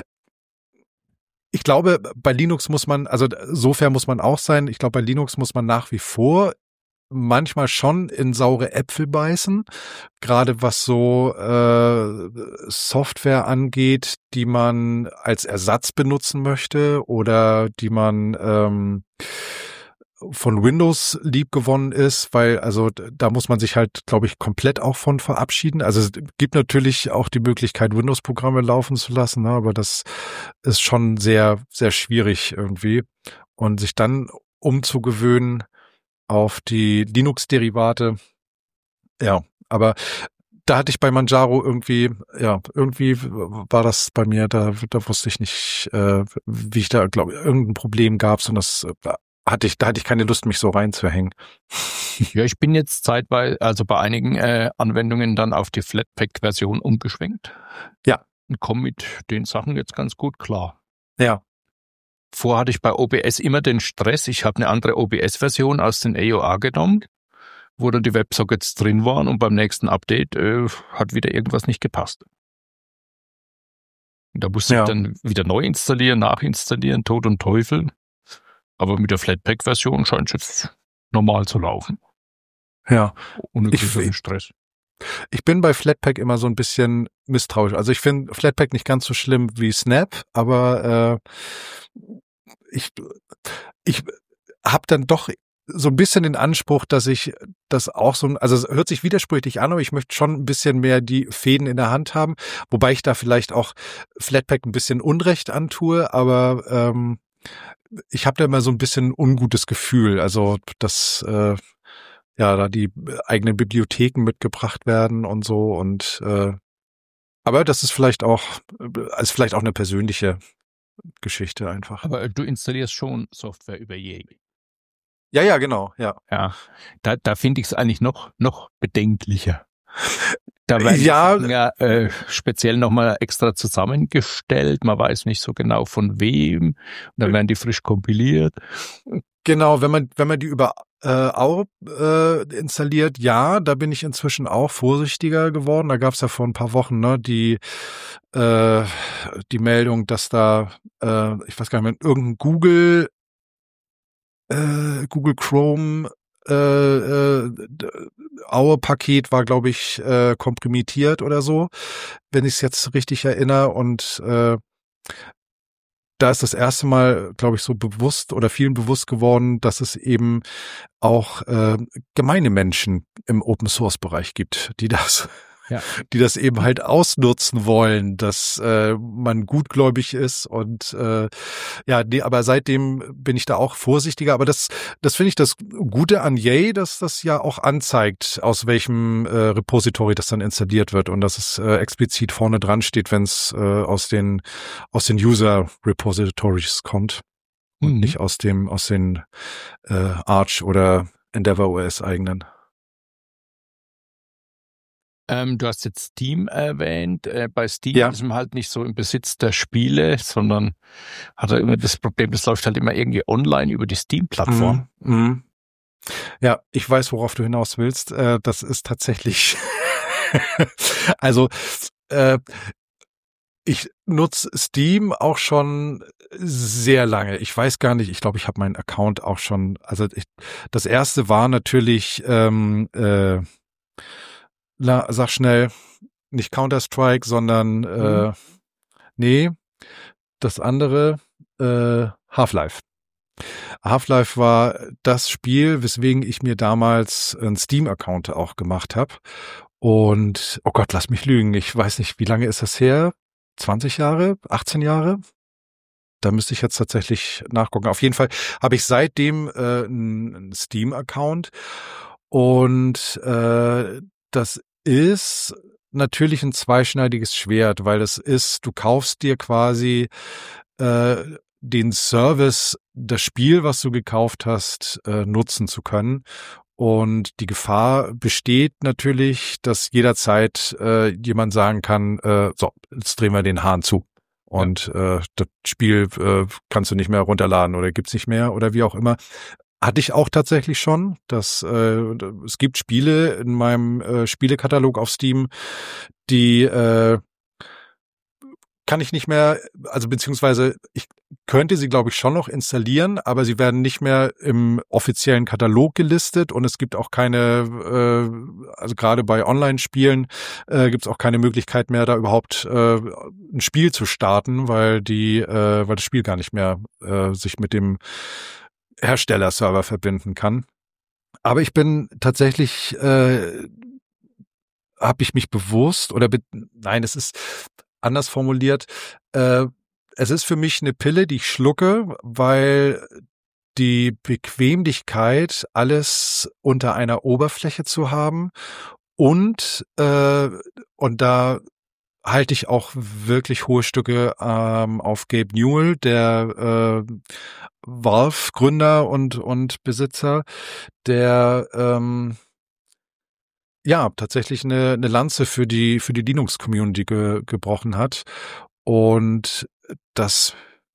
ich glaube, bei Linux muss man, also so fair muss man auch sein, ich glaube, bei Linux muss man nach wie vor manchmal schon in saure Äpfel beißen, gerade was so äh, Software angeht, die man als Ersatz benutzen möchte oder die man ähm, von Windows liebgewonnen ist, weil also da muss man sich halt, glaube ich, komplett auch von verabschieden. Also es gibt natürlich auch die Möglichkeit, Windows-Programme laufen zu lassen, ne, aber das ist schon sehr, sehr schwierig irgendwie. Und sich dann umzugewöhnen auf die Linux-Derivate. Ja, aber da hatte ich bei Manjaro irgendwie, ja, irgendwie war das bei mir, da, da wusste ich nicht, äh, wie ich da, glaube ich, irgendein Problem gab's und das äh, hatte ich, da hatte ich keine Lust, mich so reinzuhängen. Ja, ich bin jetzt zeitweise, also bei einigen äh, Anwendungen dann auf die Flatpak-Version umgeschwenkt. Ja. Und komme mit den Sachen jetzt ganz gut klar. Ja. Vorher hatte ich bei O B S immer den Stress, ich habe eine andere O B S-Version aus den A O A genommen, wo dann die Websockets drin waren und beim nächsten Update äh, hat wieder irgendwas nicht gepasst. Und da musste Ja. ich dann wieder neu installieren, nachinstallieren, Tod und Teufel. Aber mit der Flatpak-Version scheint es jetzt normal zu laufen. Ja. Ohne Ich- größeren Stress. Ich bin bei Flatpak immer so ein bisschen misstrauisch. Also ich finde Flatpak nicht ganz so schlimm wie Snap, aber äh, ich ich habe dann doch so ein bisschen den Anspruch, dass ich das auch so, also es hört sich widersprüchlich an, aber ich möchte schon ein bisschen mehr die Fäden in der Hand haben, wobei ich da vielleicht auch Flatpak ein bisschen Unrecht antue, aber ähm, ich habe da immer so ein bisschen ungutes Gefühl, also dass äh, ja da die eigenen Bibliotheken mitgebracht werden und so und äh, aber das ist vielleicht auch ist vielleicht auch eine persönliche Geschichte einfach. Aber du installierst schon Software über Yay. Ja, ja, genau, ja. Ja, da, da finde ich es eigentlich noch, noch bedenklicher. Da werden Ja. die Sachen ja äh, speziell nochmal extra zusammengestellt. Man weiß nicht so genau von wem. Und dann werden die frisch kompiliert. Genau, wenn man wenn man die über äh, A U äh, installiert, ja, da bin ich inzwischen auch vorsichtiger geworden. Da gab es ja vor ein paar Wochen ne die äh, die Meldung, dass da äh, ich weiß gar nicht mehr irgendein Google äh, Google Chrome äh, äh, Aue-Paket war, glaube ich, äh, komprimiert oder so, wenn ich es jetzt richtig erinnere. Und äh, da ist das erste Mal, glaube ich, so bewusst oder vielen bewusst geworden, dass es eben auch äh, gemeine Menschen im Open-Source-Bereich gibt, die das Ja. die das eben halt ausnutzen wollen, dass äh, man gutgläubig ist und äh, ja, nee, aber seitdem bin ich da auch vorsichtiger. Aber das, das finde ich das Gute an Yay, dass das ja auch anzeigt, aus welchem äh, Repository das dann installiert wird und dass es äh, explizit vorne dran steht, wenn es äh, aus den aus den User Repositories kommt und Mhm. nicht aus dem aus den äh, Arch oder EndeavourOS eigenen. Ähm, du hast jetzt Steam erwähnt. Äh, bei Steam Ja. ist man halt nicht so im Besitz der Spiele, sondern hat er immer das Problem, das läuft halt immer irgendwie online über die Steam-Plattform. Mhm. Mhm. Ja, ich weiß, worauf du hinaus willst. Äh, das ist tatsächlich, also äh, ich nutze Steam auch schon sehr lange. Ich weiß gar nicht, ich glaube, ich habe meinen Account auch schon, also ich, das erste war natürlich, ähm, äh, la, sag schnell, nicht Counter-Strike, sondern äh, nee, das andere, äh, Half-Life. Half-Life war das Spiel, weswegen ich mir damals einen Steam-Account auch gemacht habe. Und, oh Gott, lass mich lügen, ich weiß nicht, wie lange ist das her? zwanzig Jahre? achtzehn Jahre? Da müsste ich jetzt tatsächlich nachgucken. Auf jeden Fall habe ich seitdem äh, einen Steam-Account und äh, das ist natürlich ein zweischneidiges Schwert, weil das ist, du kaufst dir quasi äh, den Service, das Spiel, was du gekauft hast, äh, nutzen zu können. Und die Gefahr besteht natürlich, dass jederzeit äh, jemand sagen kann, äh, so, jetzt drehen wir den Hahn zu. Und ja. äh, das Spiel äh, kannst du nicht mehr runterladen oder gibt's nicht mehr oder wie auch immer. Hatte ich auch tatsächlich schon. Dass, äh, es gibt Spiele in meinem äh, Spielekatalog auf Steam, die äh, kann ich nicht mehr, also beziehungsweise ich könnte sie, glaube ich, schon noch installieren, aber sie werden nicht mehr im offiziellen Katalog gelistet und es gibt auch keine, äh, also gerade bei Online-Spielen äh, gibt es auch keine Möglichkeit mehr, da überhaupt äh, ein Spiel zu starten, weil die, äh, weil das Spiel gar nicht mehr äh, sich mit dem Herstellerserver verbinden kann. Aber ich bin tatsächlich, äh, habe ich mich bewusst oder be- nein, es ist anders formuliert, äh, es ist für mich eine Pille, die ich schlucke, weil die Bequemlichkeit, alles unter einer Oberfläche zu haben und äh, und da halte ich auch wirklich hohe Stücke ähm, auf Gabe Newell, der äh, Valve-Gründer und und Besitzer, der ähm, ja tatsächlich eine, eine Lanze für die für die Linux-Community ge, gebrochen hat. Und das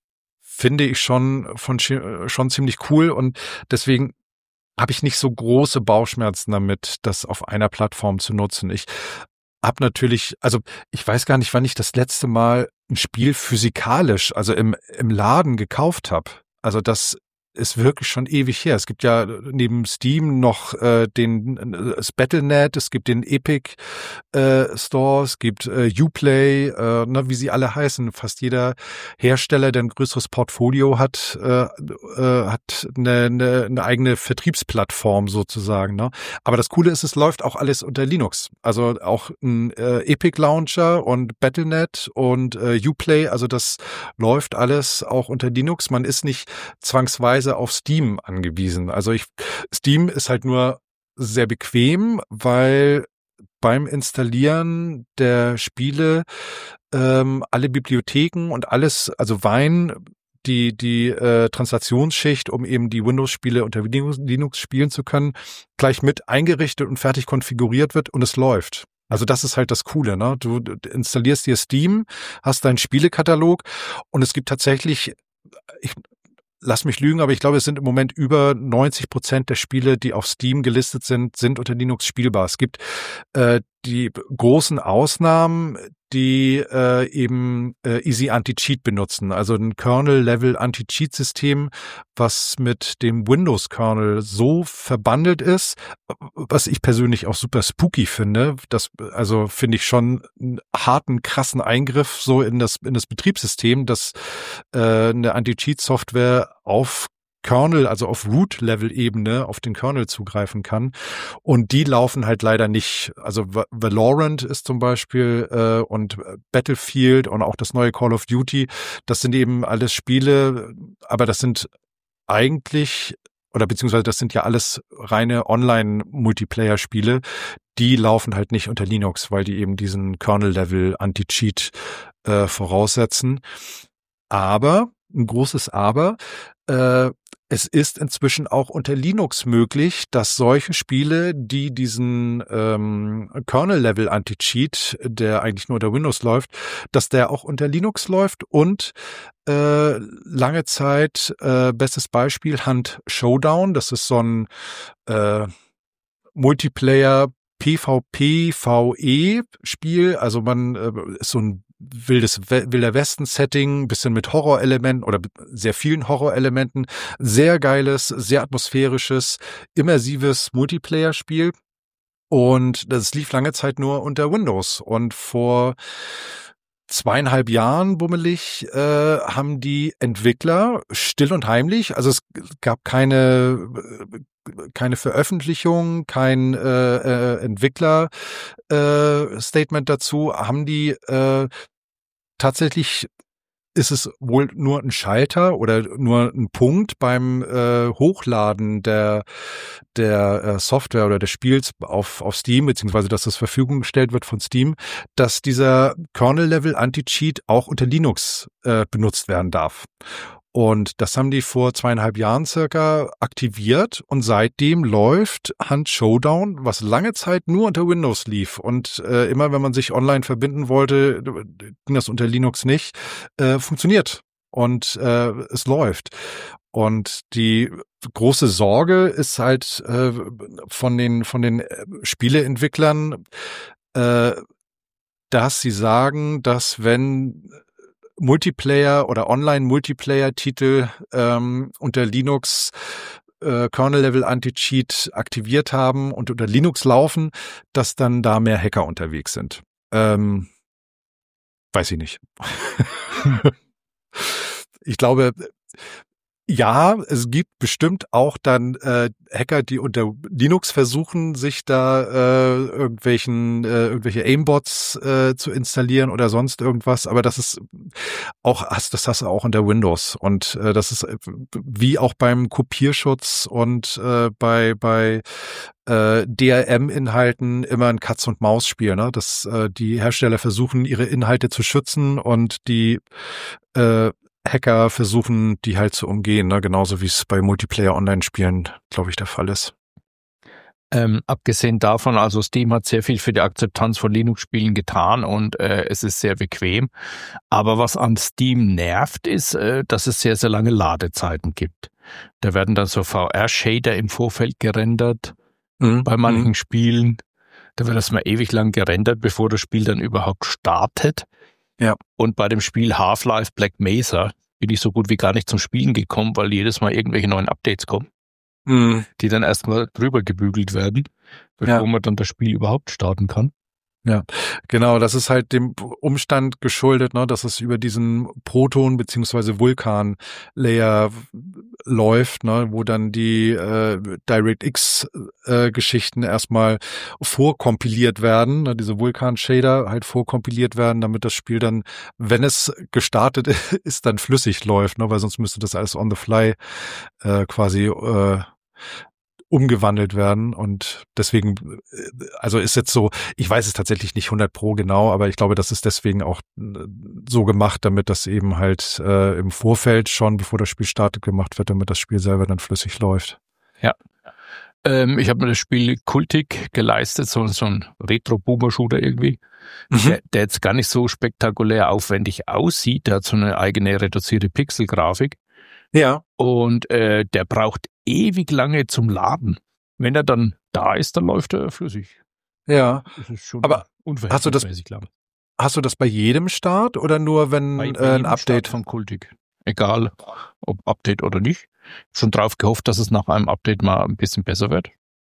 finde ich schon von schon ziemlich cool und deswegen habe ich nicht so große Bauchschmerzen damit, das auf einer Plattform zu nutzen. Ich habe natürlich, also ich weiß gar nicht, wann ich das letzte Mal ein Spiel physikalisch, also im im Laden gekauft habe. Also das ist wirklich schon ewig her. Es gibt ja neben Steam noch äh, den äh, das Battle Punkt net, es gibt den Epic äh, Store, es gibt äh, Uplay, äh, ne, wie sie alle heißen. Fast jeder Hersteller, der ein größeres Portfolio hat, äh, äh, hat eine, eine, eine eigene Vertriebsplattform sozusagen. Ne? Aber das Coole ist, es läuft auch alles unter Linux. Also auch ein äh, Epic Launcher und Battle Punkt net und äh, Uplay, also das läuft alles auch unter Linux. Man ist nicht zwangsweise auf Steam angewiesen. Also ich, Steam ist halt nur sehr bequem, weil beim Installieren der Spiele ähm, alle Bibliotheken und alles, also Wine, die die äh, Translationsschicht, um eben die Windows-Spiele unter Linux, Linux spielen zu können, gleich mit eingerichtet und fertig konfiguriert wird und es läuft. Also das ist halt das Coole, ne? Du, du installierst dir Steam, hast deinen Spielekatalog und es gibt tatsächlich, ich lass mich lügen, aber ich glaube, es sind im Moment über neunzig Prozent der Spiele, die auf Steam gelistet sind, sind unter Linux spielbar. Es gibt äh, die großen Ausnahmen, die äh, eben äh, Easy Anti-Cheat benutzen, also ein Kernel-Level-Anti-Cheat-System, was mit dem Windows-Kernel so verbandelt ist, was ich persönlich auch super spooky finde. Das also finde ich schon einen harten, krassen Eingriff so in das in das Betriebssystem, dass äh, eine Anti-Cheat-Software auf Kernel, also auf Root-Level-Ebene auf den Kernel zugreifen kann. Und die laufen halt leider nicht. Also Valorant ist zum Beispiel äh, und Battlefield und auch das neue Call of Duty, das sind eben alles Spiele, aber das sind eigentlich, oder beziehungsweise das sind ja alles reine Online-Multiplayer-Spiele, die laufen halt nicht unter Linux, weil die eben diesen Kernel-Level-Anti-Cheat äh, voraussetzen. Aber, ein großes Aber, äh, es ist inzwischen auch unter Linux möglich, dass solche Spiele, die diesen ähm, Kernel-Level-Anti-Cheat, der eigentlich nur unter Windows läuft, dass der auch unter Linux läuft und äh, lange Zeit, äh, bestes Beispiel, Hunt Showdown, das ist so ein äh, Multiplayer PvP-VE-Spiel, also man äh, ist so ein wildes wilder Westen-Setting, bisschen mit Horrorelementen oder sehr vielen Horrorelementen, sehr geiles, sehr atmosphärisches, immersives Multiplayer-Spiel und das lief lange Zeit nur unter Windows und vor zweieinhalb Jahren bummelig äh, haben die Entwickler still und heimlich, also es gab keine keine Veröffentlichung, kein äh, äh, Entwickler-Statement äh, dazu, haben die äh, tatsächlich ist es wohl nur ein Schalter oder nur ein Punkt beim äh, Hochladen der der äh, Software oder des Spiels auf auf Steam, beziehungsweise dass das zur Verfügung gestellt wird von Steam, dass dieser Kernel-Level Anti-Cheat auch unter Linux äh, benutzt werden darf. Und das haben die vor zweieinhalb Jahren circa aktiviert und seitdem läuft Hunt Showdown, was lange Zeit nur unter Windows lief und äh, immer wenn man sich online verbinden wollte, ging das unter Linux nicht, äh, funktioniert und äh, es läuft. Und die große Sorge ist halt äh, von den von den Spieleentwicklern, äh, dass sie sagen, dass wenn Multiplayer oder Online-Multiplayer-Titel ähm, unter Linux äh, Kernel-Level Anti-Cheat aktiviert haben und unter Linux laufen, dass dann da mehr Hacker unterwegs sind. Ähm, weiß ich nicht. Ich glaube, ja, es gibt bestimmt auch dann äh, Hacker, die unter Linux versuchen, sich da äh, irgendwelchen äh, irgendwelche Aimbots äh, zu installieren oder sonst irgendwas. Aber das ist auch, das hast du auch unter Windows und äh, das ist wie auch beim Kopierschutz und äh, bei bei äh, D R M-Inhalten immer ein Katz-und-Maus-Spiel, ne? Dass äh, die Hersteller versuchen, ihre Inhalte zu schützen und die äh, Hacker versuchen, die halt zu umgehen, ne? Genauso wie es bei Multiplayer-Online-Spielen, glaube ich, der Fall ist. Ähm, abgesehen davon, also Steam hat sehr viel für die Akzeptanz von Linux-Spielen getan und äh, es ist sehr bequem. Aber was an Steam nervt, ist, äh, dass es sehr, sehr lange Ladezeiten gibt. Da werden dann so V R-Shader im Vorfeld gerendert, mhm. bei manchen mhm. Spielen. Da wird das mal ewig lang gerendert, bevor das Spiel dann überhaupt startet. Ja. Und bei dem Spiel Half-Life Black Mesa bin ich so gut wie gar nicht zum Spielen gekommen, weil jedes Mal irgendwelche neuen Updates kommen, mhm. die dann erstmal drüber gebügelt werden, bevor ja. man dann das Spiel überhaupt starten kann. Ja, genau, das ist halt dem Umstand geschuldet, ne, dass es über diesen Proton- beziehungsweise Vulkan-Layer läuft, ne, wo dann die äh, DirectX-Geschichten äh, erstmal vorkompiliert werden, ne, diese Vulkan-Shader halt vorkompiliert werden, damit das Spiel dann, wenn es gestartet ist, dann flüssig läuft, ne, weil sonst müsste das alles on the fly äh, quasi äh, umgewandelt werden und deswegen, also ist jetzt so, ich weiß es tatsächlich nicht hundert pro genau, aber ich glaube, das ist deswegen auch so gemacht, damit das eben halt äh, im Vorfeld schon, bevor das Spiel startet, gemacht wird, damit das Spiel selber dann flüssig läuft. Ja, ähm, ich habe mir das Spiel Kultik geleistet, so, so ein Retro-Boomer-Shooter irgendwie, mhm. der, der jetzt gar nicht so spektakulär aufwendig aussieht, der hat so eine eigene reduzierte Pixel-Grafik. Ja. Und äh, der braucht ewig lange zum Laden. Wenn er dann da ist, dann läuft er flüssig. Ja. Das ist schon aber hast du das, lang. Hast du das bei jedem Start oder nur wenn bei, bei äh, ein Update Start vom Kultik? Egal, ob Update oder nicht. Schon drauf gehofft, dass es nach einem Update mal ein bisschen besser wird.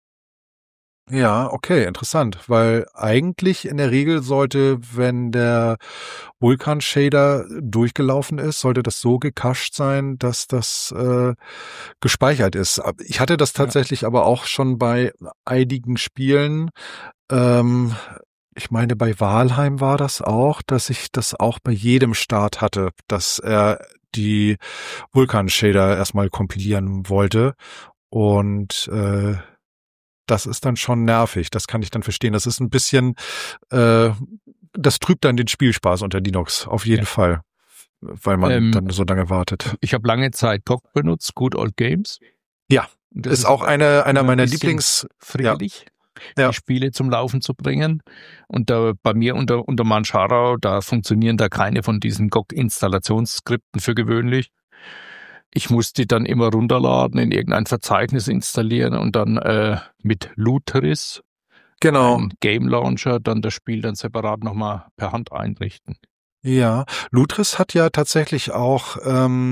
Ja, okay, interessant, weil eigentlich in der Regel sollte, wenn der Vulkan-Shader durchgelaufen ist, sollte das so gecached sein, dass das äh, gespeichert ist. Ich hatte das tatsächlich ja. aber auch schon bei einigen Spielen, ähm, ich meine bei Valheim war das auch, dass ich das auch bei jedem Start hatte, dass er die Vulkan-Shader erstmal kompilieren wollte und äh, das ist dann schon nervig, das kann ich dann verstehen. Das ist ein bisschen, äh, das trübt dann den Spielspaß unter Linux, auf jeden ja. Fall, weil man ähm, dann so lange wartet. Ich habe lange Zeit G O G benutzt, Good Old Games. Ja, das ist, ist auch eine einer meiner Lieblings... Friedlich, ja. die Spiele zum Laufen zu bringen. Und da bei mir unter, unter Manjaro, da funktionieren da keine von diesen G O G-Installationsskripten für gewöhnlich. Ich musste die dann immer runterladen, in irgendein Verzeichnis installieren und dann äh, mit Lutris, genau, ein Game Launcher, dann das Spiel dann separat nochmal per Hand einrichten. Ja, Lutris hat ja tatsächlich auch ähm,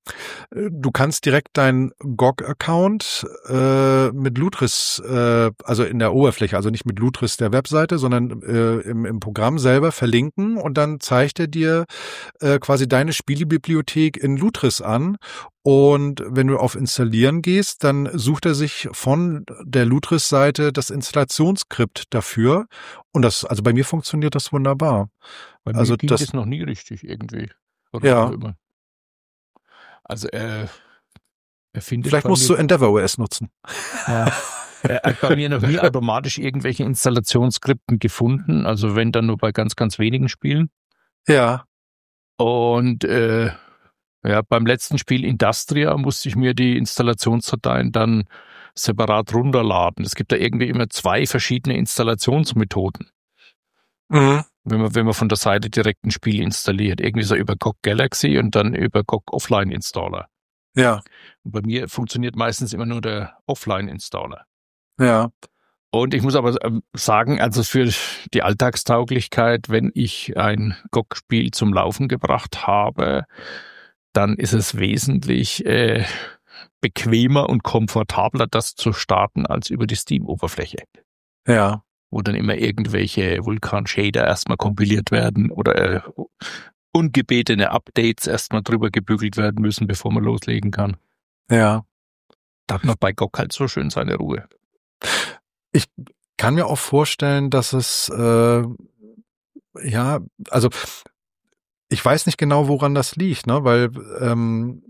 Du kannst direkt deinen G O G-Account äh, mit Lutris, äh, also in der Oberfläche, also nicht mit Lutris der Webseite, sondern äh, im, im Programm selber verlinken und dann zeigt er dir äh, quasi deine Spielebibliothek in Lutris an. Und wenn du auf Installieren gehst, dann sucht er sich von der Lutris-Seite das Installationsskript dafür. Und das, also bei mir funktioniert das wunderbar. Bei mir also ging das, das noch nie richtig irgendwie. Oder ja. immer. Also er, er findet Vielleicht bei musst mir, du EndeavourOS nutzen. ja, er hat bei mir noch nie automatisch irgendwelche Installationsskripten gefunden. Also wenn dann nur bei ganz, ganz wenigen Spielen. Ja. Und äh, ja, beim letzten Spiel Industria musste ich mir die Installationsdateien dann separat runterladen. Es gibt da irgendwie immer zwei verschiedene Installationsmethoden. Mhm. Wenn man, wenn man von der Seite direkt ein Spiel installiert. Irgendwie so über G O G Galaxy und dann über G O G Offline Installer. Ja. Und bei mir funktioniert meistens immer nur der Offline Installer. Ja. Und ich muss aber sagen, also für die Alltagstauglichkeit, wenn ich ein G O G-Spiel zum Laufen gebracht habe, dann ist es wesentlich äh, bequemer und komfortabler, das zu starten, als über die Steam-Oberfläche. Ja. Wo dann immer irgendwelche Vulkan-Shader erstmal kompiliert werden oder äh, ungebetene Updates erstmal drüber gebügelt werden müssen, bevor man loslegen kann. Ja. Da hat man bei G O G halt so schön seine Ruhe. Ich kann mir auch vorstellen, dass es, äh, ja, also ich weiß nicht genau, woran das liegt, ne, weil ähm,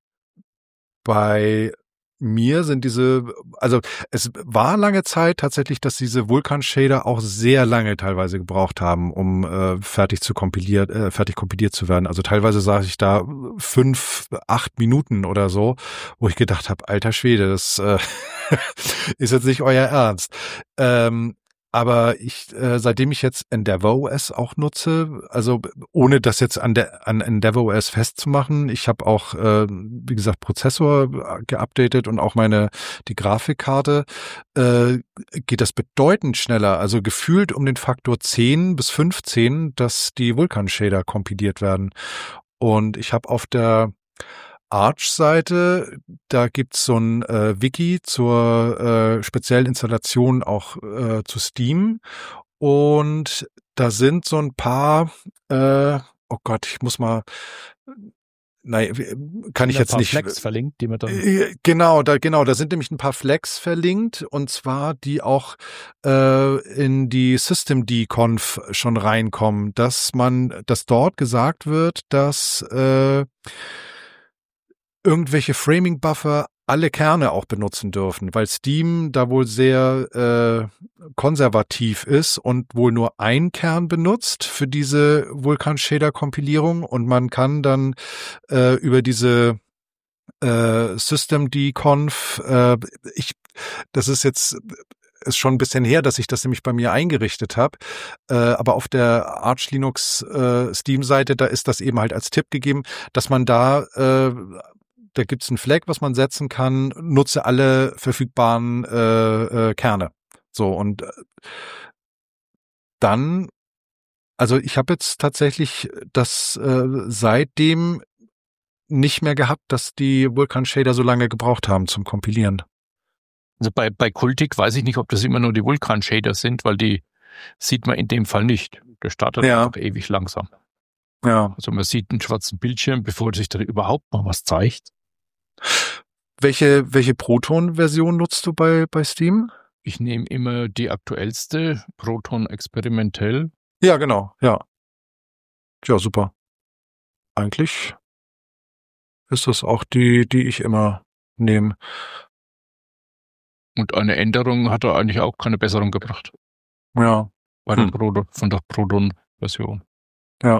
bei mir sind diese, also es war lange Zeit tatsächlich, dass diese Vulkan-Shader auch sehr lange teilweise gebraucht haben, um äh, fertig zu kompiliert, äh, fertig kompiliert zu werden. Also teilweise saß ich da fünf, acht Minuten oder so, wo ich gedacht habe, alter Schwede, das äh, ist jetzt nicht euer Ernst. Ähm, aber ich, äh, seitdem ich jetzt EndeavourOS auch nutze, also ohne das jetzt an der an EndeavourOS festzumachen, ich habe auch, äh, wie gesagt, Prozessor geupdatet und auch meine die Grafikkarte, äh, geht das bedeutend schneller, also gefühlt um den Faktor zehn bis fünfzehn, dass die Vulkan-Shader kompiliert werden. Und ich habe auf der Arch-Seite, da gibt's so ein äh, Wiki zur äh, speziellen Installation auch äh, zu Steam und da sind so ein paar, äh, oh Gott, ich muss mal, nein, kann ich ein jetzt paar nicht. Flex verlinkt, die man dann Äh, Genau, da genau, da sind nämlich ein paar Flags verlinkt und zwar die auch äh, in die Systemd-Conf schon reinkommen, dass man, dass dort gesagt wird, dass äh, irgendwelche Framing-Buffer alle Kerne auch benutzen dürfen, weil Steam da wohl sehr äh, konservativ ist und wohl nur ein Kern benutzt für diese Vulkan-Shader-Kompilierung und man kann dann äh, über diese äh, Systemd-Conf, äh, ich, das ist jetzt ist schon ein bisschen her, dass ich das nämlich bei mir eingerichtet habe, äh, aber auf der Arch Linux äh, Steam-Seite, da ist das eben halt als Tipp gegeben, dass man da äh, da gibt's ein Flag, was man setzen kann, nutze alle verfügbaren äh, äh, Kerne. So, und äh, dann, also ich habe jetzt tatsächlich das äh, seitdem nicht mehr gehabt, dass die Vulkan-Shader so lange gebraucht haben zum Kompilieren. Also bei, bei Kultik weiß ich nicht, ob das immer nur die Vulkan-Shader sind, weil die sieht man in dem Fall nicht. Der startet Ja. einfach ewig langsam. Ja. Also man sieht einen schwarzen Bildschirm, bevor sich da überhaupt mal was zeigt. Welche, welche Proton-Version nutzt du bei, bei Steam? Ich nehme immer die aktuellste, Proton experimentell. Ja, genau, ja. Ja, super. Eigentlich ist das auch die, die ich immer nehme. Und eine Änderung hat er eigentlich auch keine Besserung gebracht. Ja. Bei Hm. der Proton, von der Proton-Version. Ja.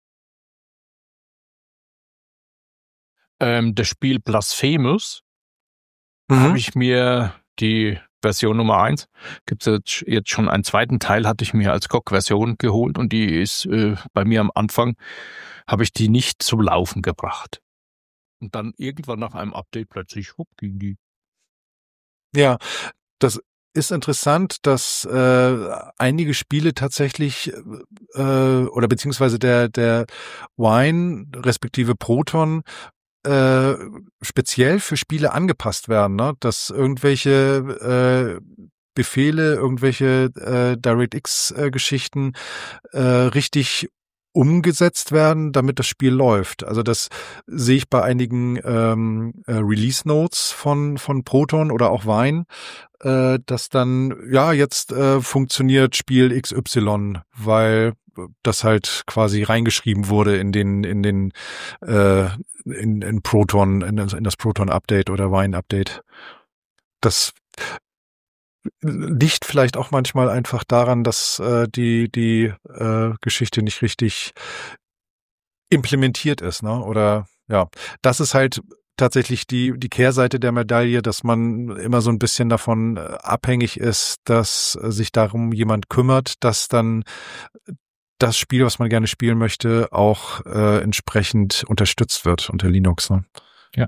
Ähm, das Spiel Blasphemous Mhm. habe ich mir die Version Nummer eins, gibt es jetzt, jetzt schon einen zweiten Teil, hatte ich mir als G O G-Version geholt und die ist äh, bei mir am Anfang, habe ich die nicht zum Laufen gebracht. Und dann irgendwann nach einem Update plötzlich, hopp, ging die. Ja, das ist interessant, dass äh, einige Spiele tatsächlich äh, oder beziehungsweise der der Wine respektive Proton äh, speziell für Spiele angepasst werden, ne? Dass irgendwelche äh, Befehle, irgendwelche äh, DirectX-Geschichten äh, richtig umgesetzt werden, damit das Spiel läuft. Also das sehe ich bei einigen ähm, äh, Release-Notes von von Proton oder auch Wine, äh, dass dann, ja, jetzt äh, funktioniert Spiel X Y, weil das halt quasi reingeschrieben wurde in den in den äh, in, in Proton, in das, in das Proton-Update oder Wine-Update. Das liegt vielleicht auch manchmal einfach daran, dass äh, die die äh, Geschichte nicht richtig implementiert ist, ne? Oder ja, das ist halt tatsächlich die die Kehrseite der Medaille, dass man immer so ein bisschen davon äh, abhängig ist, dass äh, sich darum jemand kümmert, dass dann das Spiel, was man gerne spielen möchte, auch äh, entsprechend unterstützt wird unter Linux, ne? Ja.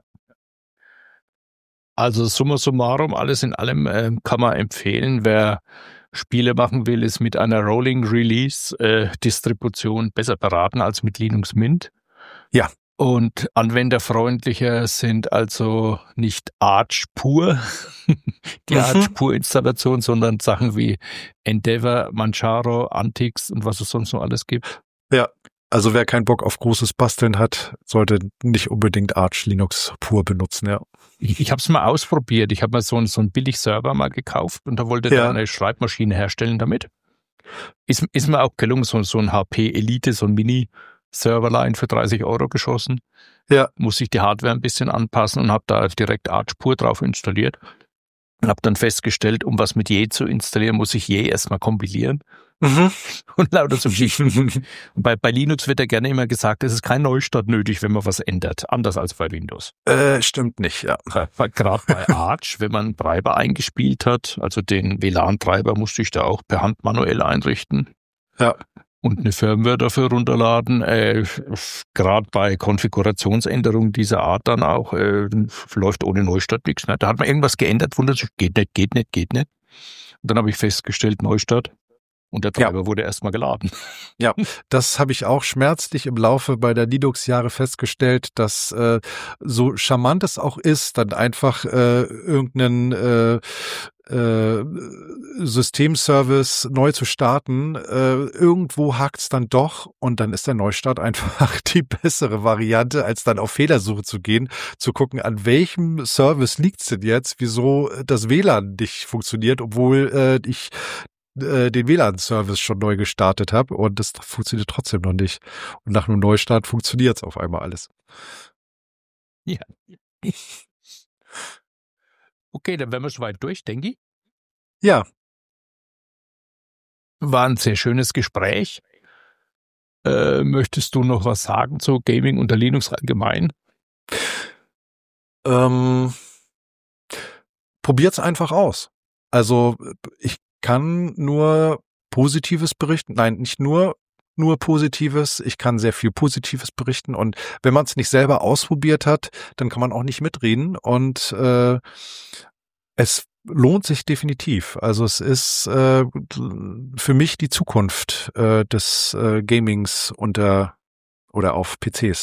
Also summa summarum, alles in allem äh, kann man empfehlen, wer Spiele machen will, ist mit einer Rolling Release äh, Distribution besser beraten als mit Linux Mint. Ja. Und anwenderfreundlicher sind also nicht Arch pur, die Mhm. Arch pur Installation, sondern Sachen wie Endeavour, Manjaro, Antix und was es sonst noch alles gibt. Ja. Also wer keinen Bock auf großes Basteln hat, sollte nicht unbedingt Arch Linux pur benutzen, ja. Ich, ich habe es mal ausprobiert. Ich habe mal so einen so einen Billig-Server mal gekauft und da wollte Ja. da eine Schreibmaschine herstellen damit. Ist, ist mir auch gelungen, so, so ein H P Elite, so ein Mini-Serverline für dreißig Euro geschossen. Ja. Muss ich die Hardware ein bisschen anpassen und habe da direkt Arch pur drauf installiert. Und habe dann festgestellt, um was mit je zu installieren, muss ich je erstmal kompilieren. Mhm. Und lauter so Geschichten. bei, bei Linux wird ja gerne immer gesagt, es ist kein Neustart nötig, wenn man was ändert. Anders als bei Windows. Äh, stimmt nicht, ja. Gerade bei Arch, wenn man einen Treiber eingespielt hat, also den W L A N-Treiber musste ich da auch per Hand manuell einrichten. Ja. Und eine Firmware dafür runterladen. Äh, Gerade bei Konfigurationsänderungen dieser Art dann auch, äh, läuft ohne Neustart nichts. Ne? Da hat man irgendwas geändert, wundert sich, geht nicht, geht nicht, geht nicht. Und dann habe ich festgestellt, Neustart. Und der Treiber ja. wurde erstmal geladen. Ja, das habe ich auch schmerzlich im Laufe bei der Linux-Jahre festgestellt, dass äh, so charmant es auch ist, dann einfach äh, irgendeinen äh, äh, Systemservice neu zu starten. Äh, irgendwo hakt's dann doch und dann ist der Neustart einfach die bessere Variante, als dann auf Fehlersuche zu gehen, zu gucken, an welchem Service liegt's denn jetzt, wieso das W L A N nicht funktioniert, obwohl äh, ich den W L A N-Service schon neu gestartet habe und das funktioniert trotzdem noch nicht. Und nach einem Neustart funktioniert es auf einmal alles. Ja. Okay, dann wären wir soweit durch, denke ich. Ja. War ein sehr schönes Gespräch. Äh, möchtest du noch was sagen zu Gaming unter Linux allgemein? Ähm, probiert's einfach aus. Also ich kann nur Positives berichten. Nein, nicht nur nur Positives. Ich kann sehr viel Positives berichten. Und wenn man es nicht selber ausprobiert hat, dann kann man auch nicht mitreden. Und äh, es lohnt sich definitiv. Also es ist äh, für mich die Zukunft äh, des äh, Gamings unter oder auf P Cs.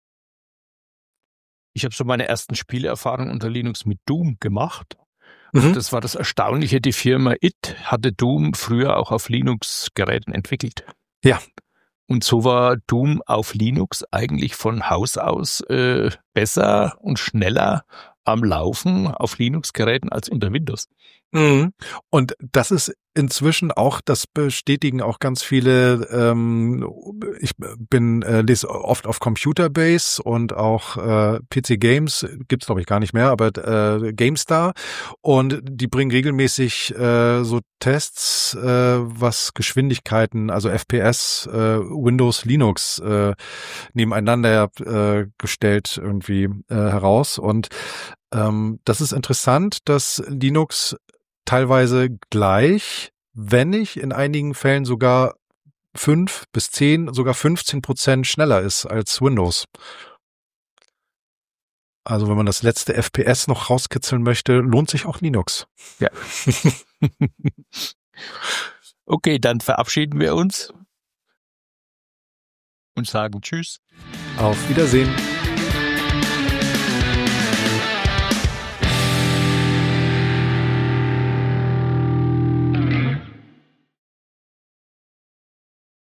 Ich habe so meine ersten Spielerfahrungen unter Linux mit Doom gemacht. Und das war das Erstaunliche, die Firma I T hatte Doom früher auch auf Linux-Geräten entwickelt. Ja. Und so war Doom auf Linux eigentlich von Haus aus äh, besser und schneller am Laufen auf Linux-Geräten als unter Windows. Mhm. Und das ist inzwischen auch, das bestätigen auch ganz viele, ähm, ich bin äh, lese oft auf Computerbase und auch äh, P C Games, gibt's glaube ich gar nicht mehr, aber äh, GameStar, und die bringen regelmäßig äh, so Tests, äh, was Geschwindigkeiten, also F P S, äh, Windows, Linux äh, nebeneinander äh, gestellt irgendwie äh, heraus. Und ähm, das ist interessant, dass Linux teilweise gleich, wenn nicht in einigen Fällen sogar fünf bis zehn, sogar fünfzehn Prozent schneller ist als Windows. Also wenn man das letzte F P S noch rauskitzeln möchte, lohnt sich auch Linux. Ja. Okay, dann verabschieden wir uns und sagen Tschüss. Auf Wiedersehen.